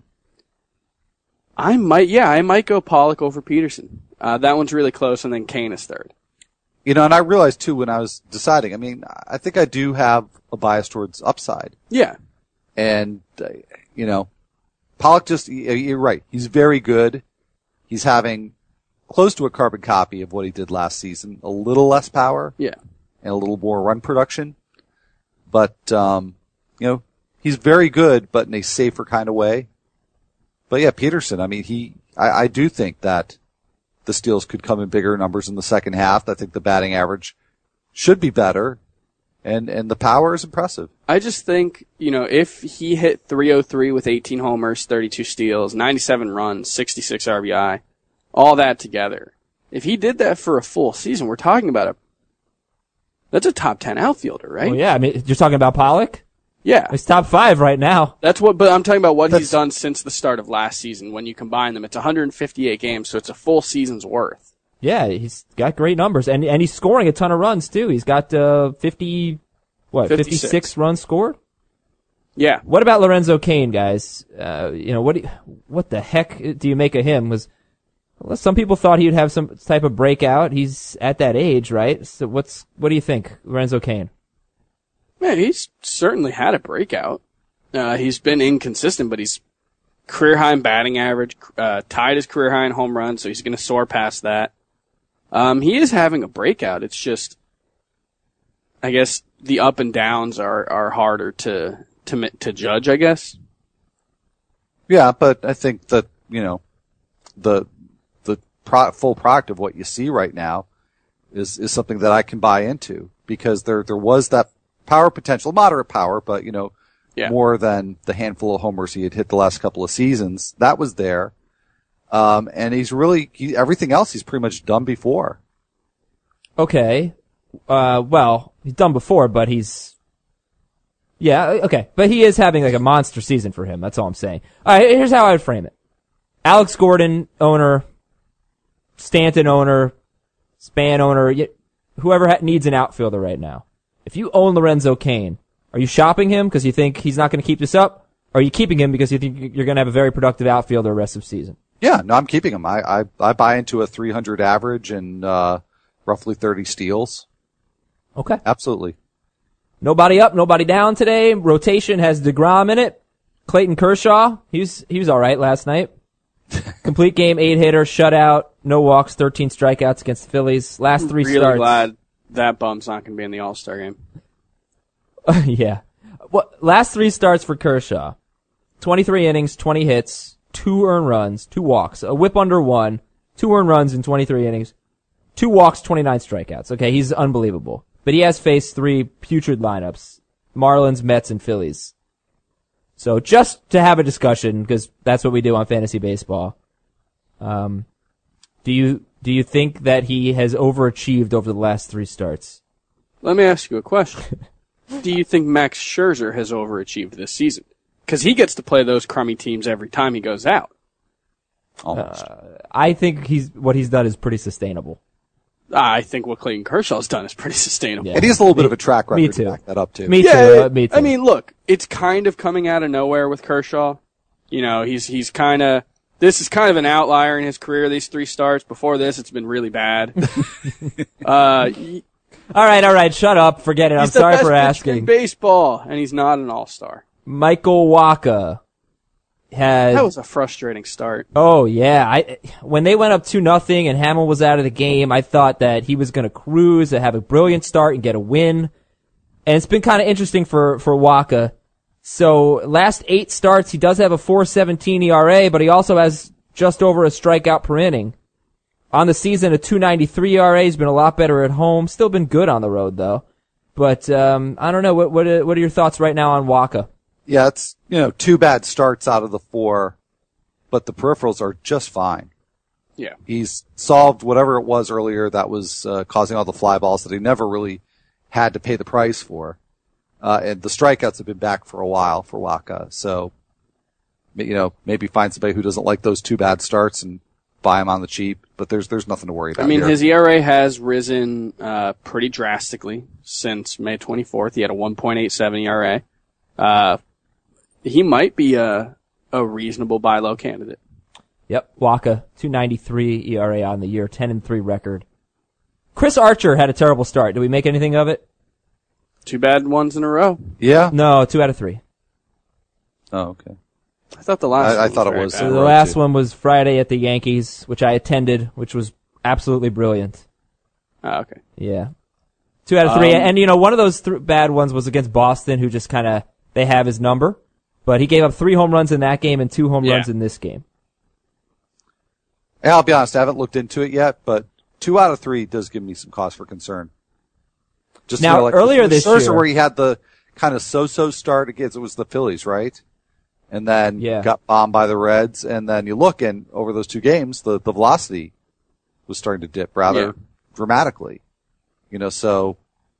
I might go Pollock over Peterson. That one's really close, and then Kane is third. And I realized too when I was deciding, I mean, I think I do have a bias towards upside. Yeah. And, Pollock you're right. He's very good. He's having close to a carbon copy of what he did last season. A little less power. Yeah. And a little more run production. But, he's very good, but in a safer kind of way. But yeah, Peterson, I mean, I do think that the steals could come in bigger numbers in the second half. I think the batting average should be better. And the power is impressive. I just think, if he hit 303 with 18 homers, 32 steals, 97 runs, 66 RBI, all that together, if he did that for a full season, we're talking about that's a top 10 outfielder, right? Well, yeah, I mean, you're talking about Pollock? Yeah. He's top 5 right now. But I'm talking about what he's done since the start of last season. When you combine them, it's 158 games, so it's a full season's worth. Yeah, he's got great numbers, and he's scoring a ton of runs too. He's got 56 runs scored. Yeah. What about Lorenzo Cain, guys? What the heck do you make of him? Some people thought he would have some type of breakout. He's at that age, right? So what do you think, Lorenzo Cain? Man, he's certainly had a breakout. He's been inconsistent, but he's career high in batting average, tied his career high in home runs, so he's going to soar past that. He is having a breakout. It's just, I guess the up and downs are harder to judge, I guess. Yeah, but I think that, the full product of what you see right now is something that I can buy into, because there was that power potential, moderate power, but more than the handful of homers he had hit the last couple of seasons. That was there. And he's really, everything else he's pretty much done before. Okay. Well, he's done before, but okay. But he is having like a monster season for him. That's all I'm saying. All right, here's how I would frame it. Alex Gordon, owner. Stanton, owner. Span, owner. Whoever needs an outfielder right now. If you own Lorenzo Cain, are you shopping him because you think he's not going to keep this up? Or are you keeping him because you think you're going to have a very productive outfielder the rest of the season? Yeah, no, I'm keeping him. I buy into a 300 average and roughly 30 steals. Okay. Absolutely. Nobody up, nobody down today. Rotation has DeGrom in it. Clayton Kershaw, he was all right last night. Complete game, 8-hitter, shutout, no walks, 13 strikeouts against the Phillies. Last 3 really starts. Glad that bum's not going to be in the All-Star game. Yeah. Last 3 starts for Kershaw. 23 innings, 20 hits, 2 earned runs, 2 walks, a whip under 1, 2 earned runs in 23 innings, 2 walks, 29 strikeouts. Okay, he's unbelievable. But he has faced 3 putrid lineups, Marlins, Mets, and Phillies. So just to have a discussion, because that's what we do on fantasy baseball, do you think that he has overachieved over the last 3 starts? Let me ask you a question. Do you think Max Scherzer has overachieved this season? Because he gets to play those crummy teams every time he goes out. Almost. I think what he's done is pretty sustainable. I think what Clayton Kershaw's done is pretty sustainable. Yeah. And he has a little bit of a track record Me too. to back that up too. Me too. I mean, look, it's kind of coming out of nowhere with Kershaw. You know, he's kind of, this is kind of an outlier in his career, these 3 starts. Before this, it's been really bad. All right, shut up, forget it. I'm sorry for He's the best pitcher in asking. baseball, and he's not an all-star. Michael Wacha had. That was a frustrating start. Oh yeah, when they went up 2-0 and Hamill was out of the game, I thought that he was going to cruise and have a brilliant start and get a win. And it's been kind of interesting for Wacha. So last 8 starts, he does have a 4.17 ERA, but he also has just over a strikeout per inning. On the season, a 2.93 ERA. He's been a lot better at home. Still been good on the road though. But I don't know. What are your thoughts right now on Wacha? Yeah, it's 2 bad starts out of the 4, but the peripherals are just fine. Yeah. He's solved whatever it was earlier that was causing all the fly balls that he never really had to pay the price for. And the strikeouts have been back for a while for Wacha. So, maybe find somebody who doesn't like those 2 bad starts and buy him on the cheap. But there's nothing to worry about. I mean, here. his ERA has risen pretty drastically since May 24th. He had a 1.87 ERA. He might be a reasonable buy low candidate. Yep, Wacha, 2.93 ERA on the year, 10-3 record. Chris Archer had a terrible start. Did we make anything of it? 2 bad ones in a row. Yeah. No, 2 out of 3. Oh, okay. I thought the last. I one thought it very was. bad. So the Right, last too. one was Friday at the Yankees, which I attended, which was absolutely brilliant. Oh, okay. Yeah. 2 out of 3. And, one of those bad ones was against Boston, who just kind of, they have his number. But he gave up 3 home runs in that game and 2 home runs in this game. And I'll be honest, I haven't looked into it yet, but 2 out of 3 does give me some cause for concern. Just Now, earlier this Scherzer, year- where he had the kind of so-so start against, it was the Phillies, right? And then got bombed by the Reds, and then you look, and over those 2 games, the velocity was starting to dip rather dramatically. So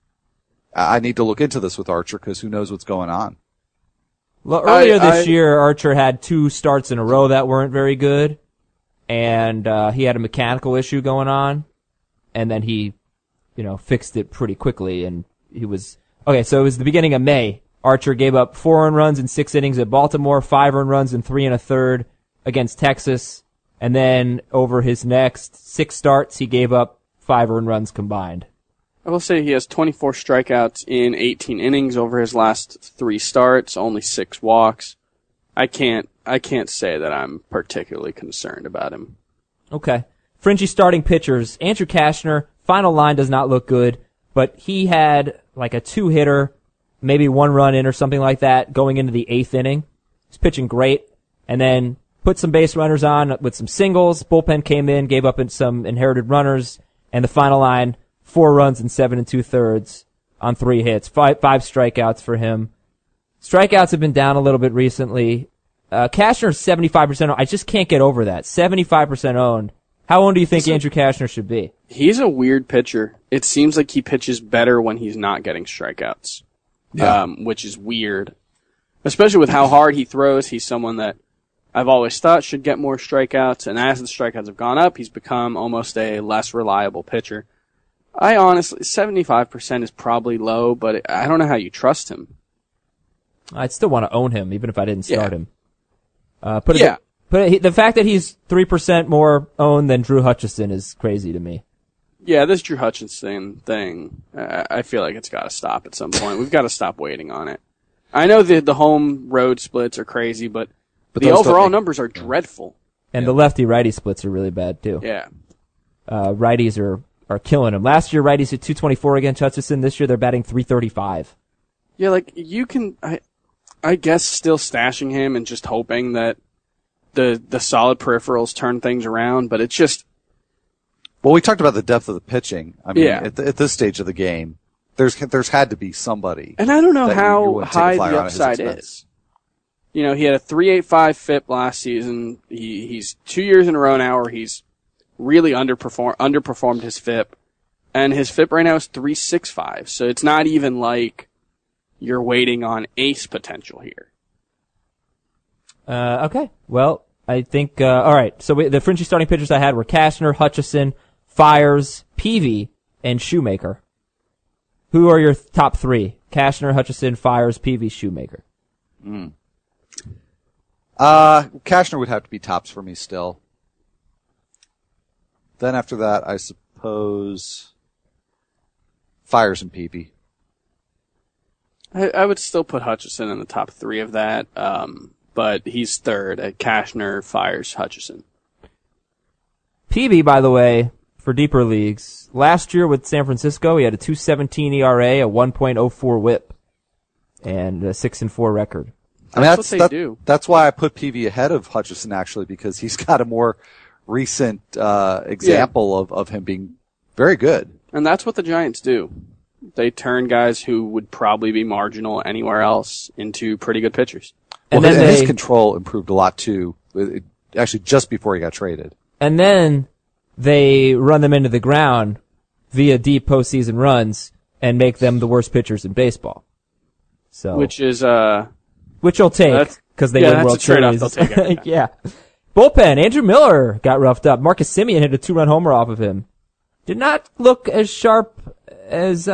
I need to look into this with Archer, because who knows what's going on. Well, earlier this year, Archer had 2 starts in a row that weren't very good, and he had a mechanical issue going on, and then he, fixed it pretty quickly, and he was okay. So it was the beginning of May. Archer gave up 4 earned runs in 6 innings at Baltimore, 5 earned runs in 3 1/3 against Texas, and then over his next 6 starts, he gave up 5 earned runs combined. I will say he has 24 strikeouts in 18 innings over his last 3 starts, only 6 walks. I can't say that I'm particularly concerned about him. Okay. Fringy starting pitchers. Andrew Cashner, final line does not look good, but he had like a 2-hitter, maybe 1 run in or something like that going into the 8th inning. He's pitching great. And then put some base runners on with some singles. Bullpen came in, gave up some inherited runners, and the final line, 4 runs in 7 2/3 on 3 hits. 5 strikeouts for him. Strikeouts have been down a little bit recently. Cashner's 75% owned. I just can't get over that. 75% owned. How owned do you think Andrew Cashner should be? He's a weird pitcher. It seems like he pitches better when he's not getting strikeouts, which is weird. Especially with how hard he throws. He's someone that I've always thought should get more strikeouts, and as the strikeouts have gone up, he's become almost a less reliable pitcher. I honestly, 75% is probably low, but I don't know how you trust him. I'd still want to own him, even if I didn't start him. The fact that he's 3% more owned than Drew Hutchison is crazy to me. Yeah, this Drew Hutchison thing, I feel like it's got to stop at some point. We've got to stop waiting on it. I know the home road splits are crazy, but the overall numbers are dreadful. And the lefty-righty splits are really bad, too. Yeah. Righties are killing him. Last year, righties hit 224 against Hutchison. This year, they're batting 335. Yeah, like, you can... I guess still stashing him and just hoping that the solid peripherals turn things around, but it's just... Well, we talked about the depth of the pitching. I mean, Yeah. at this stage of the game, there's had to be somebody. And I don't know that you how wouldn't take a high flyer the on at his upside expense. is. You know, he had a 3.85 FIP last season. He's 2 years in a row now where he's really underperformed his FIP. And his FIP right now is 3.65. So it's not even like you're waiting on ace potential here. Okay. Well, I think, all right. So the fringy starting pitchers I had were Cashner, Hutchison, Fires, Peavy, and Shoemaker. Who are your top three? Cashner, Hutchison, Fires, Peavy, Shoemaker. Cashner would have to be tops for me still. Then after that, I suppose Fires and Peavy. I would still put Hutchison in the top three of that, but he's third at Cashner, Fires, Hutchison. Peavy, by the way, for deeper leagues, last year with San Francisco, he had a 2.17 ERA, a 1.04 WHIP, and a 6-4 record. That's what they do. That's why I put Peavy ahead of Hutchison, actually, because he's got a more recent example of him being very good. And that's what the Giants do. They turn guys who would probably be marginal anywhere else into pretty good pitchers. And Well, then his control improved a lot too. Actually, just before he got traded. And then they run them into the ground via deep postseason runs and make them the worst pitchers in baseball. So, Which is, which you'll take because they win that's World a trade-off Series. they'll take every time. Yeah. Bullpen. Andrew Miller got roughed up. Marcus Semien hit a 2-run homer off of him. Did not look as sharp as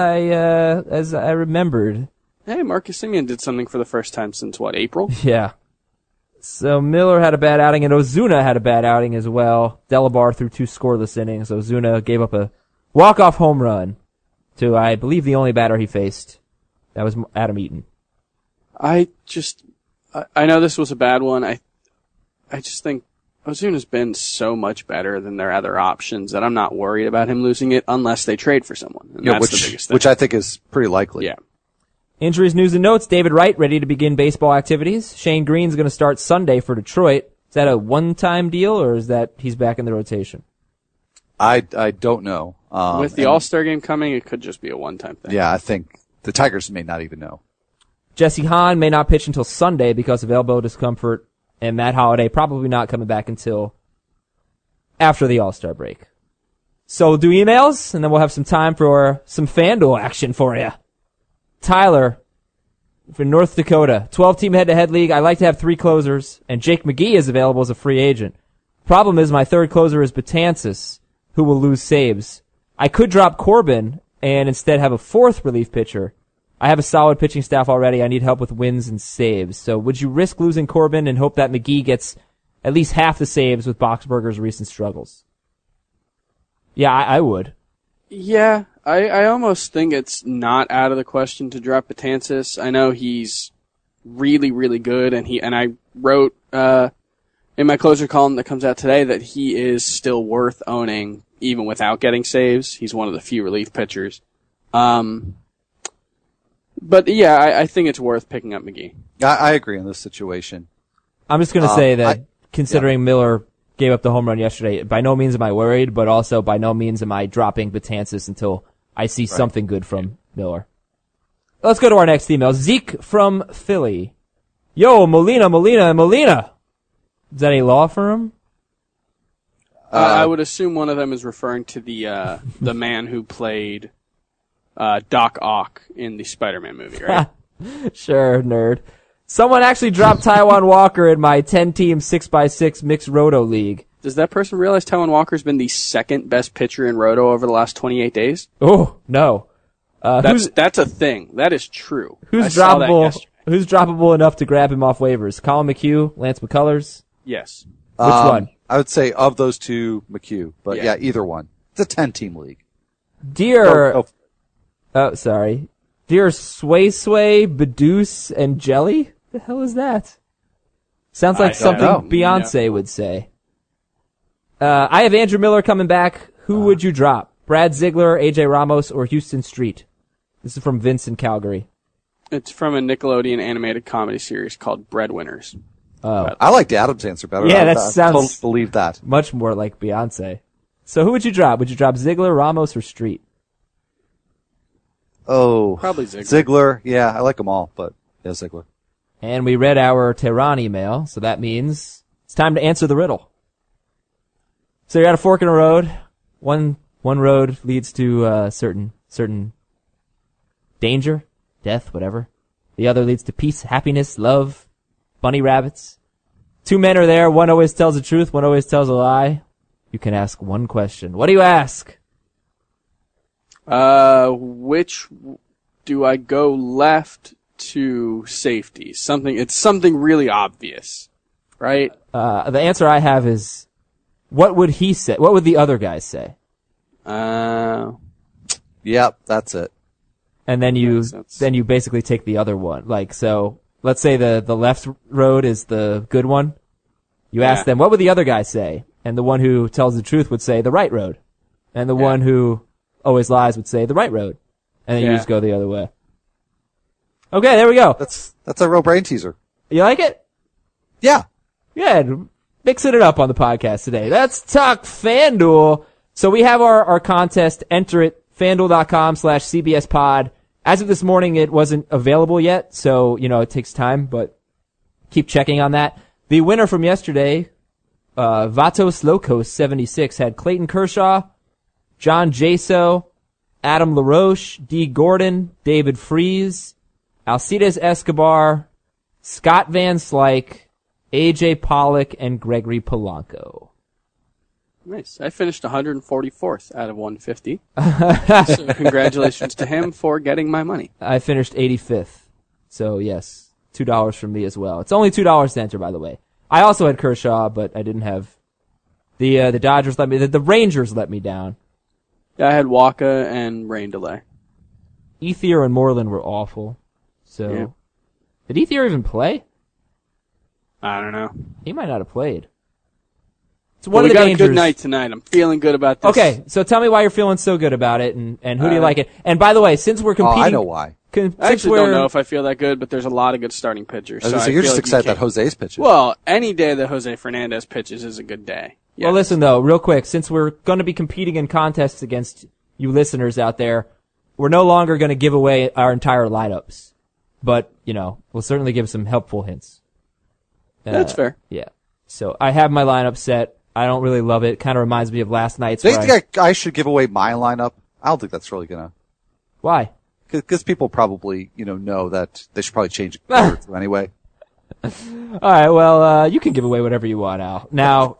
I remembered. hey, Marcus Semien did something for the first time since, April? Yeah. So Miller had a bad outing, and Ozuna had a bad outing as well. Delabar threw 2 scoreless innings. Ozuna gave up a walk-off home run to, I believe, the only batter he faced. That was Adam Eaton. I know this was a bad one. I just think Ozuna's been so much better than their other options that I'm not worried about him losing it unless they trade for someone. And that's the biggest thing. Which I think is pretty likely. Yeah. Injuries, news, and notes. David Wright ready to begin baseball activities. Shane Green's going to start Sunday for Detroit. Is that a one-time deal, or is that he's back in the rotation? I don't know. With the All-Star game coming, it could just be a one-time thing. Yeah, I think the Tigers may not even know. Jesse Hahn may not pitch until Sunday because of elbow discomfort, and Matt Holliday probably not coming back until after the All-Star break. So we'll do emails, and then we'll have some time for some FanDuel action for you. Tyler, for North Dakota, 12-team head-to-head league. I like to have 3 closers, and Jake McGee is available as a free agent. Problem is my third closer is Betances, who will lose saves. I could drop Corbin and instead have a 4th relief pitcher. I have a solid pitching staff already. I need help with wins and saves. So would you risk losing Corbin and hope that McGee gets at least half the saves with Boxberger's recent struggles? Yeah, I would. Yeah, I almost think it's not out of the question to drop Betances. I know he's really, really good, and I wrote in my closer column that comes out today that he is still worth owning even without getting saves. He's one of the few relief pitchers. But yeah, I think it's worth picking up McGee. I agree in this situation. I'm just going to say that considering Miller gave up the home run yesterday, by no means am I worried, but also by no means am I dropping Betances until I see something good from Miller. Let's go to our next email. Zeke from Philly. Yo, Molina. Is that a law firm? I would assume one of them is referring to the man who played Doc Ock in the Spider-Man movie, right? Sure, nerd. Someone actually dropped Taijuan Walker in my 10-team 6x6 mixed roto league. Does that person realize Taijuan Walker's been the second best pitcher in roto over the last 28 days? Oh, no. That's a thing. That is true. Who's droppable enough to grab him off waivers? Colin McHugh, Lance McCullers? Yes. Which one? I would say of those two, McHugh. But Yeah. yeah, either one. It's a 10-team league. Dear Sway, Badooce, and Jelly? The hell is that? Sounds like I don't something know. Beyonce would say. I have Andrew Miller coming back. Who would you drop? Brad Ziegler, AJ Ramos, or Houston Street? This is from Vince in Calgary. It's from a Nickelodeon animated comedy series called Breadwinners. Oh, I liked Adam's answer better. Yeah, that I sounds- totally believe that. much more like Beyonce. So who would you drop? Would you drop Ziggler, Ramos, or Street? Oh, Probably Ziggler. Ziggler. Yeah, I like them all, but yeah, Ziggler. And we read our Tehran email, so that means it's time to answer the riddle. So you're at a fork in a road. One road leads to certain danger, death, whatever. The other leads to peace, happiness, love, bunny rabbits. Two men are there. One always tells the truth. One always tells a lie. You can ask one question. What do you ask? Which do I go left to safety? It's something really obvious, right? The answer I have is, what would he say? What would the other guys say? Yep, that's it. And then you Makes sense. basically take the other one. Like, so let's say the left road is the good one. You ask Yeah. them, what would the other guy say? And the one who tells the truth would say the right road. And the one who always lies would say the right road. And then you Yeah. just go the other way. Okay, there we go. That's a real brain teaser. You like it? Yeah. Good. Mixing it up on the podcast today. Let's talk FanDuel. So we have our contest. Enter it. FanDuel.com/CBSPod. As of this morning, it wasn't available yet. So, it takes time, but keep checking on that. The winner from yesterday, Vatos Locos 76, had Clayton Kershaw, John Jaso, Adam LaRoche, D. Gordon, David Freeze, Alcides Escobar, Scott Van Slyke, AJ Pollock, and Gregory Polanco. Nice. I finished 144th out of 150. So congratulations to him for getting my money. I finished 85th. So yes, $2 from me as well. It's only $2 to enter, by the way. I also had Kershaw, but I didn't have the Dodgers let me, the Rangers let me down. Yeah, I had Waka and rain delay. Ethier and Moreland were awful. So, Yeah. did Ethier even play? I don't know. He might not have played. It's Well, one we of the got dangers. a good night tonight. I'm feeling good about this. Okay, so tell me why you're feeling so good about it, and who do you like it? And by the way, since we're Oh, competing, I know why. I actually don't know if I feel that good, but there's a lot of good starting pitchers. So I you're feel just like excited you that Jose's pitching. Well, any day that Jose Fernandez pitches is a good day. Yes. Well, listen though, real quick, since we're going to be competing in contests against you listeners out there, we're no longer going to give away our entire lineups, but we'll certainly give some helpful hints. That's fair. Yeah. So I have my lineup set. I don't really love it. Kind of reminds me of last night's. Do you where think I should give away my lineup? I don't think that's really gonna, Why? because people probably, know that they should probably change it anyway. All right. Well, you can give away whatever you want, Al. Now,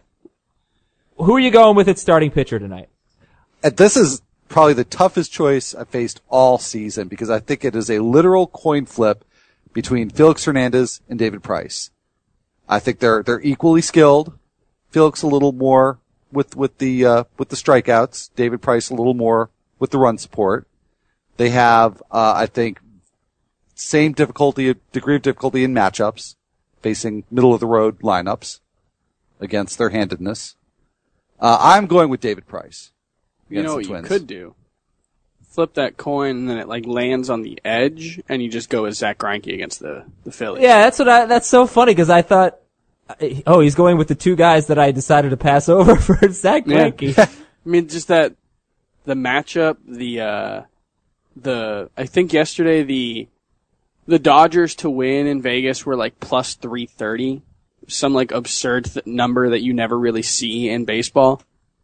who are you going with at starting pitcher tonight? And this is probably the toughest choice I've faced all season because I think it is a literal coin flip between Felix Hernandez and David Price. I think they're equally skilled. Felix a little more with the strikeouts. David Price a little more with the run support. They have, I think, same degree of difficulty in matchups, facing middle of the road lineups against their handedness. I'm going with David Price. You know what the you Twins. could do? Flip that coin and then it lands on the edge and you just go with Zach Greinke against the Phillies. Yeah, that's so funny because I thought, he's going with the two guys that I decided to pass over for Zach Yeah. Greinke. I mean, just that the matchup, I think yesterday the Dodgers to win in Vegas were plus 330, some absurd number that you never really see in baseball.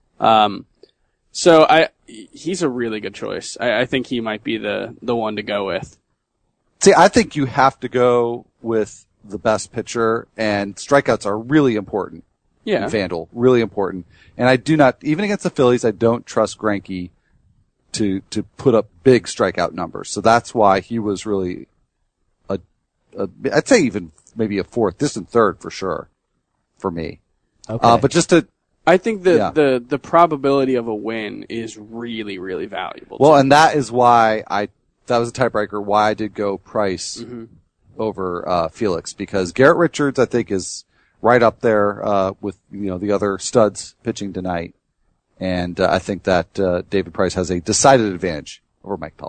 So he's a really good choice. I think he might be the one to go with. See, I think you have to go with the best pitcher, and strikeouts are really important. Yeah. In FanDuel, really important. And I do not, even against the Phillies, I don't trust Greinke to put up big strikeout numbers. So that's why he was really I'd say even maybe a fourth, distant third for sure, for me. Okay. But just to, I think that Yeah. the probability of a win is really, really valuable. well, and that is why that was a tiebreaker, why I did go Price over Felix, because Garrett Richards, I think, is right up there with the other studs pitching tonight, and I think that David Price has a decided advantage over Mike Pelfrey.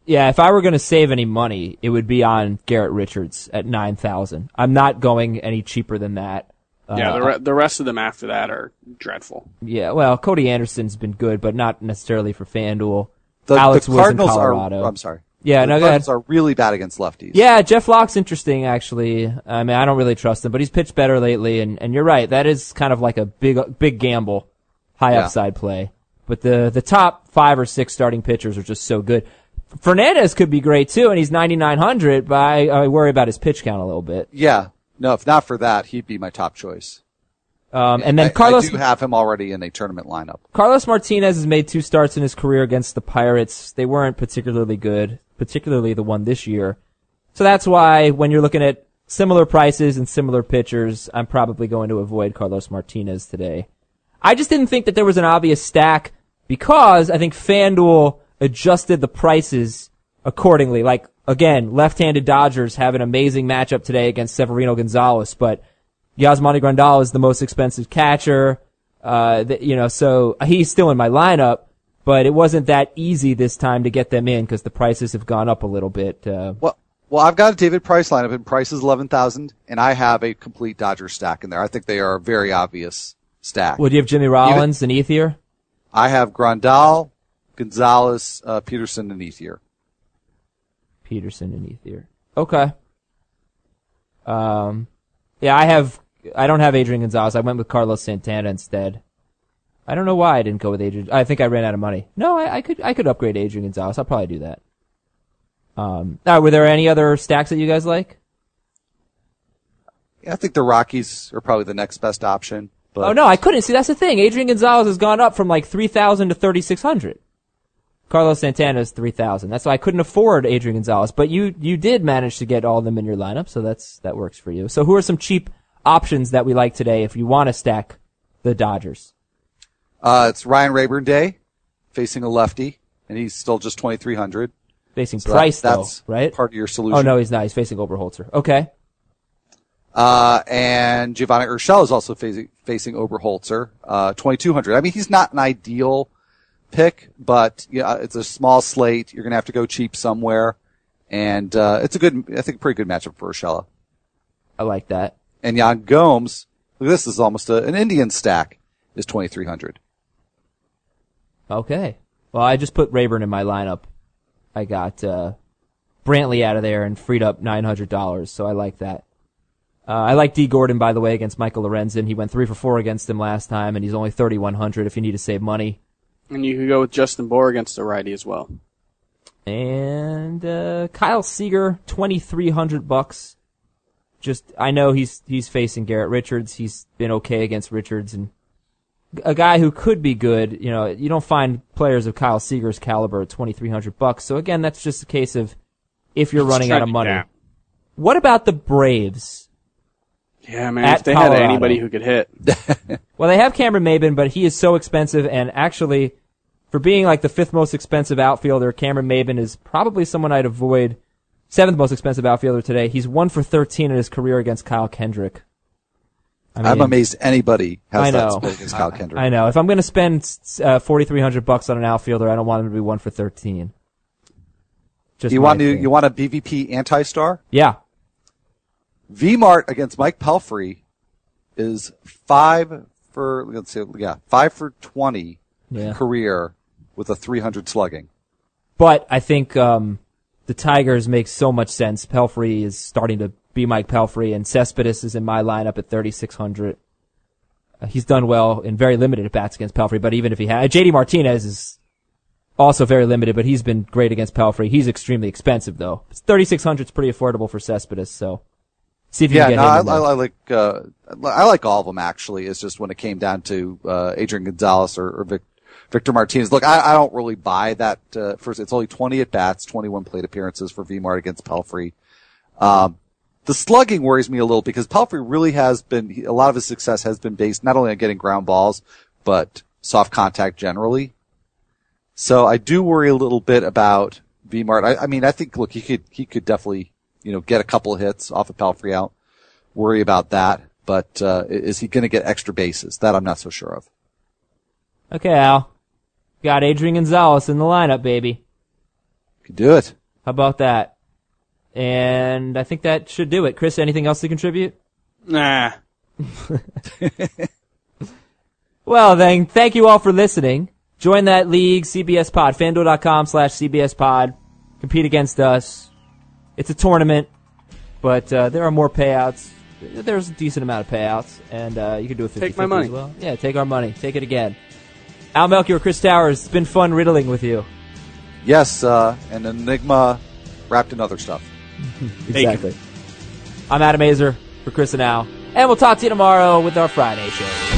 Yeah, if I were going to save any money, it would be on Garrett Richards at $9,000. I'm not going any cheaper than that. The rest of them after that are dreadful. Yeah, well, Cody Anderson's been good, but not necessarily for FanDuel. The Alex Woods in Cardinals Colorado. I'm sorry. Yeah, the no, go ahead. Cardinals are really bad against lefties. Yeah, Jeff Locke's interesting, actually. I mean, I don't really trust him, but he's pitched better lately, and you're right. That is kind of like a big gamble, high upside play. But the top 5 or 6 starting pitchers are just so good. Fernandez could be great too, and he's 9,900, but I worry about his pitch count a little bit. Yeah. No, if not for that, he'd be my top choice. And then I do have him already in a tournament lineup. Carlos Martinez has made 2 starts in his career against the Pirates. They weren't particularly good, particularly the one this year. So that's why when you're looking at similar prices and similar pitchers, I'm probably going to avoid Carlos Martinez today. I just didn't think that there was an obvious stack because I think FanDuel adjusted the prices accordingly. Like, again, left-handed Dodgers have an amazing matchup today against Severino Gonzalez, but Yasmani Grandal is the most expensive catcher. So he's still in my lineup, but it wasn't that easy this time to get them in because the prices have gone up a little bit. Well, I've got a David Price lineup, and Price is 11,000, and I have a complete Dodger stack in there. I think they are a very obvious stack. Would you have Jimmy Rollins and Ethier? I have Grandal, Gonzalez, Peterson, and Ethier. Peterson and Ethier. Okay. Yeah, I don't have Adrian Gonzalez. I went with Carlos Santana instead. I don't know why I didn't go with Adrian. I think I ran out of money. No, I could upgrade Adrian Gonzalez. I'll probably do that. Were there any other stacks that you guys like? Yeah, I think the Rockies are probably the next best option. But Oh no, I couldn't. See, that's the thing. Adrian Gonzalez has gone up from like 3,000 to 3,600. Carlos Santana is 3,000. That's why I couldn't afford Adrian Gonzalez. But you did manage to get all of them in your lineup, so that works for you. So who are some cheap options that we like today if you want to stack the Dodgers? It's Ryan Rayburn Day, facing a lefty, and he's still just 2,300. Facing Price, that's though, right? Part of your solution. Oh no, he's not. He's facing Oberholzer. Okay. And Giovanni Urshela is also facing Oberholzer, 2,200. I mean, he's not an ideal pick, but it's a small slate. You're going to have to go cheap somewhere. And, it's a pretty good matchup for Urshela. I like that. And Yan Gomes, look, this is almost an Indian stack, is 2,300. Okay. Well, I just put Rayburn in my lineup. I got, Brantley out of there and freed up $900, so I like that. I like D. Gordon, by the way, against Michael Lorenzen. He went 3 for 4 against him last time, and he's only 3,100 if you need to save money. And you could go with Justin Bour against the righty as well. And Kyle Seager, $2,300. I know he's facing Garrett Richards. He's been okay against Richards, and a guy who could be good. You don't find players of Kyle Seager's caliber at $2,300. So again, that's just a case of if you're running out of money. Down. What about the Braves? Yeah, man, if they had anybody who could hit. Well, they have Cameron Maybin, but he is so expensive, and actually, for being like the 5th most expensive outfielder, Cameron Maybin is probably someone I'd avoid. 7th most expensive outfielder today. He's 1 for 13 in his career against Kyle Kendrick. I'm amazed anybody has that split against Kyle Kendrick. I know. If I'm going to spend $4,300 on an outfielder, I don't want him to be 1 for 13. You want a BVP anti-star? Yeah. V-Mart against Mike Pelfrey is 5 for 20 career with a 300 slugging. But I think the Tigers make so much sense. Pelfrey is starting to be Mike Pelfrey, and Cespedes is in my lineup at 3,600. He's done well in very limited at-bats against Pelfrey, but even if he had... JD Martinez is also very limited, but he's been great against Pelfrey. He's extremely expensive, though. 3,600 is pretty affordable for Cespedes, so... See if you can get him. I like all of them, actually. It's just when it came down to Adrian Gonzalez or Victor Martinez. Look, I don't really buy that. First, it's only 20 at-bats, 21 plate appearances for V-Mart against Pelfrey. The slugging worries me a little because Pelfrey really has been, a lot of his success has been based not only on getting ground balls, but soft contact generally. So I do worry a little bit about V-Mart. I think, look, he could definitely, get a couple of hits off of Pelfrey out. Worry about that. But, is he going to get extra bases? That I'm not so sure of. Okay, Al. Got Adrian Gonzalez in the lineup, baby. Could do it. How about that? And I think that should do it. Chris, anything else to contribute? Nah. Well, then, thank you all for listening. Join that league, CBS Pod, FanDuel.com/CBS Pod. Compete against us. It's a tournament, but there are more payouts. There's a decent amount of payouts, and you can do a 50-50 Take my money. as well. Yeah, take our money. Take it again. Al Melchior, Chris Towers, it's been fun riddling with you. Yes, an enigma wrapped in other stuff. Exactly. I'm Adam Azer for Chris and Al, and we'll talk to you tomorrow with our Friday show.